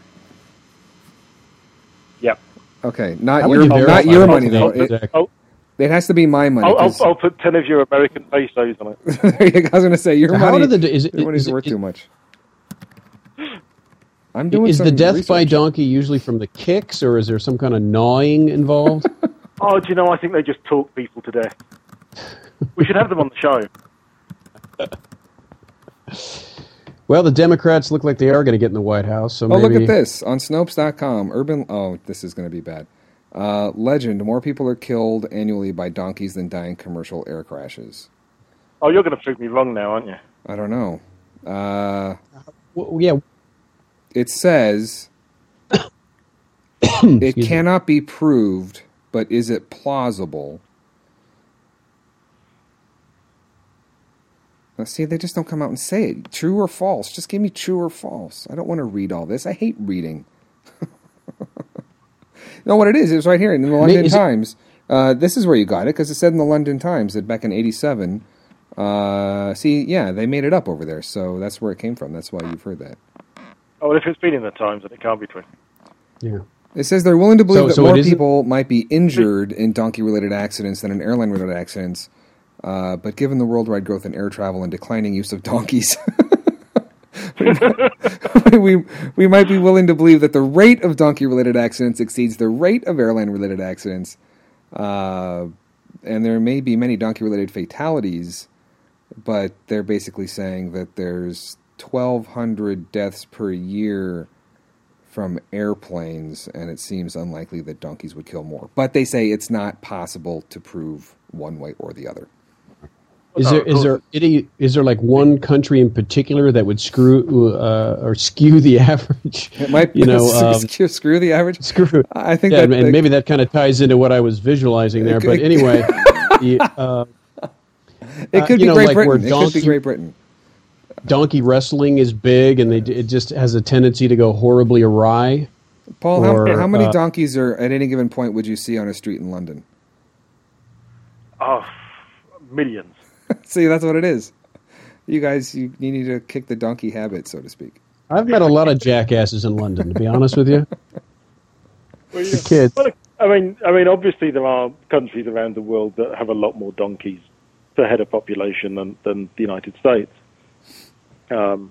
Yep. Okay. How Not would you your verify not your that? money though. Exactly. It has to be my money. I'll put 10 of your American pesos on it. There you go. I was going to say your So how money. did the- is it- your money's is it- worth is- too much. I'm doing Is some the death by research. donkey usually from the kicks, or is there some kind of gnawing involved? Oh, do you know? I think they just talk people to death. We should have them on the show. Well, the Democrats look like they are going to get in the White House. So Oh, maybe... look at this on Snopes.com. Oh, this is going to be bad. Legend: more people are killed annually by donkeys than die in commercial air crashes. Oh, you're going to prove me wrong now, aren't you? I don't know. Well, yeah. It says it cannot be proved, but is it plausible? Now, see, they just don't come out and say it. True or false? Just give me true or false. I don't want to read all this. I hate reading. You know what it is? It was right here in the London Times. This is where you got it, because it said in the London Times that back in '87. See, yeah, they made it up over there, so that's where it came from. That's why you've heard that. Oh, well, if it's been in the Times, then it can't be true. Yeah. It says they're willing to believe that So more it isn't- people might be injured in donkey-related accidents than in airline-related accidents, but given the worldwide growth in air travel and declining use of donkeys, we might be willing to believe that the rate of donkey-related accidents exceeds the rate of airline-related accidents, and there may be many donkey-related fatalities, but they're basically saying that there's 1,200 deaths per year from airplanes, and it seems unlikely that donkeys would kill more. But they say it's not possible to prove one way or the other. Is there like one country in particular that would screw or skew the average? It might, screw the average. Screw. I think yeah, that and maybe that kind of ties into what I was visualizing there. But anyway, it could be Great Britain. It could be Great Britain. Donkey wrestling is big, and it just has a tendency to go horribly awry. Paul, how many donkeys are at any given point would you see on a street in London? Oh, millions. See, that's what it is. You guys, you need to kick the donkey habit, so to speak. I've met a lot of jackasses in London, to be honest with you. Well, The kids. Well, I mean, obviously there are countries around the world that have a lot more donkeys per head of population than the United States. But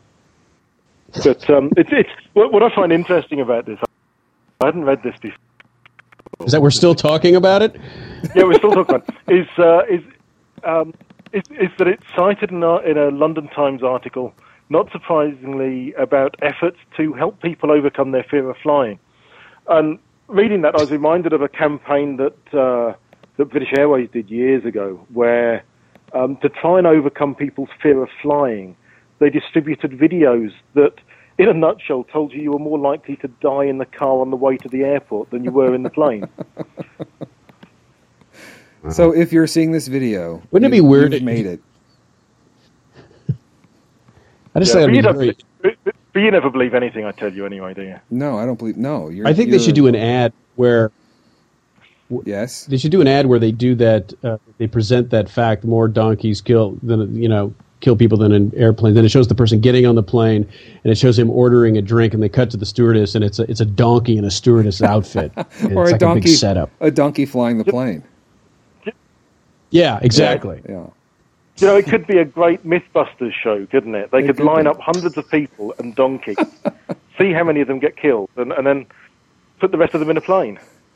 it's what I find interesting about this. I hadn't read this before. Is that we're still talking about it? Yeah, we're still talking about it. Is that it's cited in a London Times article, not surprisingly, about efforts to help people overcome their fear of flying. And reading that, I was reminded of a campaign that British Airways did years ago, where to try and overcome people's fear of flying, they distributed videos that, in a nutshell, told you were more likely to die in the car on the way to the airport than you were in the plane. So if you're seeing this video, Wouldn't it be weird? You've made it. I just Yeah, think but, that'd be great. but you never believe anything I tell you anyway, do you? No, I don't believe. No, I think they should do an ad where Yes. they should do an ad where they do that. They present that fact: more donkeys kill people than in airplanes. Then it shows the person getting on the plane, and it shows him ordering a drink, and they cut to the stewardess, and it's a donkey in a stewardess outfit, and Or it's a like donkey. a big setup. A donkey flying the plane. Yeah, exactly. Yeah. You know, it could be a great Mythbusters show, couldn't it? They could line up hundreds of people and donkeys, see how many of them get killed, and then put the rest of them in a plane.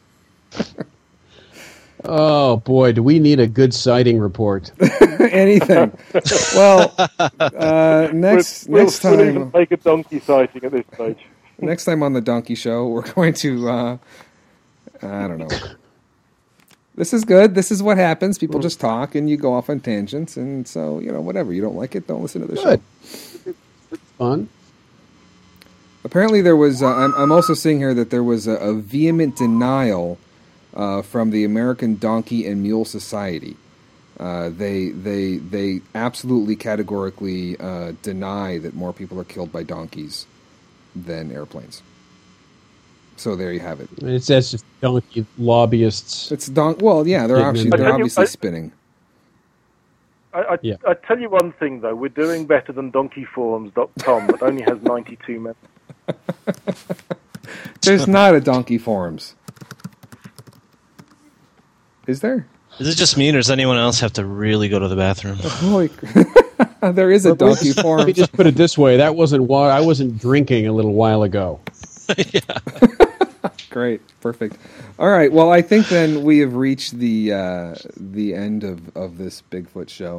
Oh boy, do we need a good sighting report? Anything. Well, next We'll time. even make a donkey sighting at this stage. Next time on the Donkey Show, we're going to, I don't know. This is good. This is what happens. People just talk, and you go off on tangents, and so whatever. You don't like it, don't listen to the show. Fun. Apparently, there was. I'm also seeing here that there was a vehement denial from the American Donkey and Mule Society. They absolutely categorically deny that more people are killed by donkeys than airplanes. So there you have it. That's just donkey lobbyists. It's Well, yeah, they're obviously spinning. I tell you one thing though, we're doing better than donkeyforums.com that only has 92 members. There's not a Donkey Forums. Is there? Is it just me, or does anyone else have to really go to the bathroom? Holy there is a Donkey Forum. Let me just put it this way: that wasn't why I wasn't drinking a little while ago. Yeah. Great, perfect. All right. Well, I think then we have reached the end of this Bigfoot show.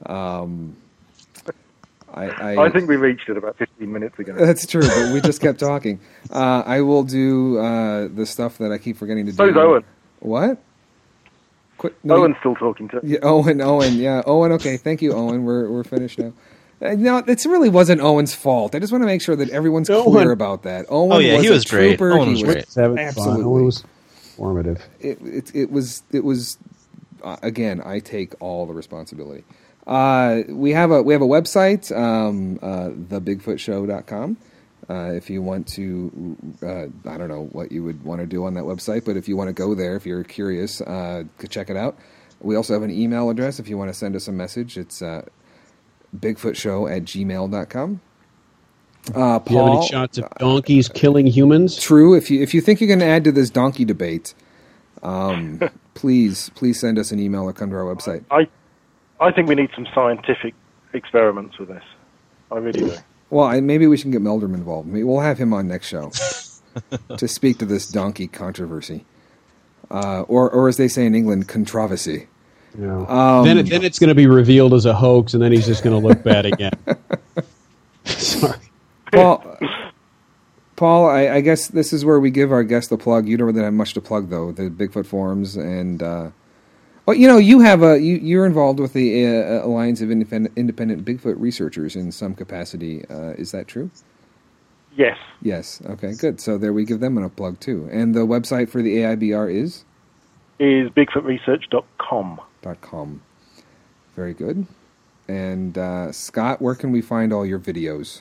I think we reached it about 15 minutes ago. That's true, but we just kept talking. I will do the stuff that I keep forgetting to do. So's Owen. What? Owen's still talking to. Yeah, Owen. Yeah, Owen. Okay, thank you, Owen. We're finished now. No, it really wasn't Owen's fault. I just want to make sure that everyone's clear about that. Owen he was great. Trooper. Owen was great. Absolutely. Owen was formative. It was again, I take all the responsibility. We have a website, thebigfootshow.com. If you want to, I don't know what you would want to do on that website, but if you want to go there, if you're curious, check it out. We also have an email address if you want to send us a message. It's bigfootshow@gmail.com. Paul, do you have any shots of donkeys killing humans? True. If you think you can add to this donkey debate, please send us an email or come to our website. I think we need some scientific experiments with this. I really do. Well, maybe we should get Meldrum involved. We'll have him on next show to speak to this donkey controversy, or as they say in England, controversy. Yeah. Then it's going to be revealed as a hoax, and then he's just going to look bad again. Sorry, Paul. I guess this is where we give our guest the plug. You don't really have much to plug, though. The Bigfoot forums and. You have you're involved with the Alliance of Independent Bigfoot Researchers in some capacity. Is that true? Yes. Yes. Okay. Good. So there we give them a plug too. And the website for the AIBR is bigfootresearch.com. .com. Very good. And Scott, where can we find all your videos?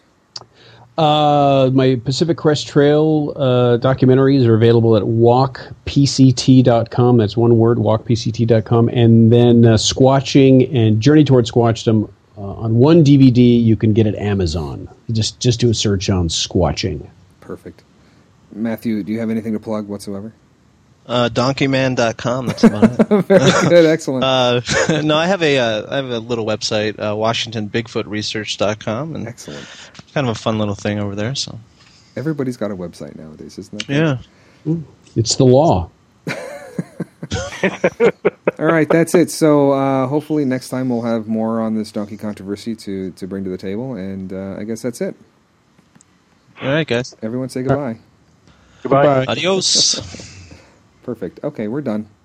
My Pacific Crest Trail documentaries are available at walkpct.com. That's one word, walkpct.com. And then Squatching and Journey Toward Squatchdom on one DVD you can get at Amazon. Just do a search on Squatching. Perfect. Matthew, do you have anything to plug whatsoever? Donkeyman.com. That's about it. Very good. Excellent. No, I have a little website, WashingtonBigfootResearch.com, and excellent. It's kind of a fun little thing over there. So everybody's got a website nowadays, isn't it? Yeah, it's the law. All right, that's it. So hopefully next time we'll have more on this donkey controversy to bring to the table, and I guess that's it. All right, guys. Everyone say goodbye. Goodbye. Adios. Perfect. Okay, we're done.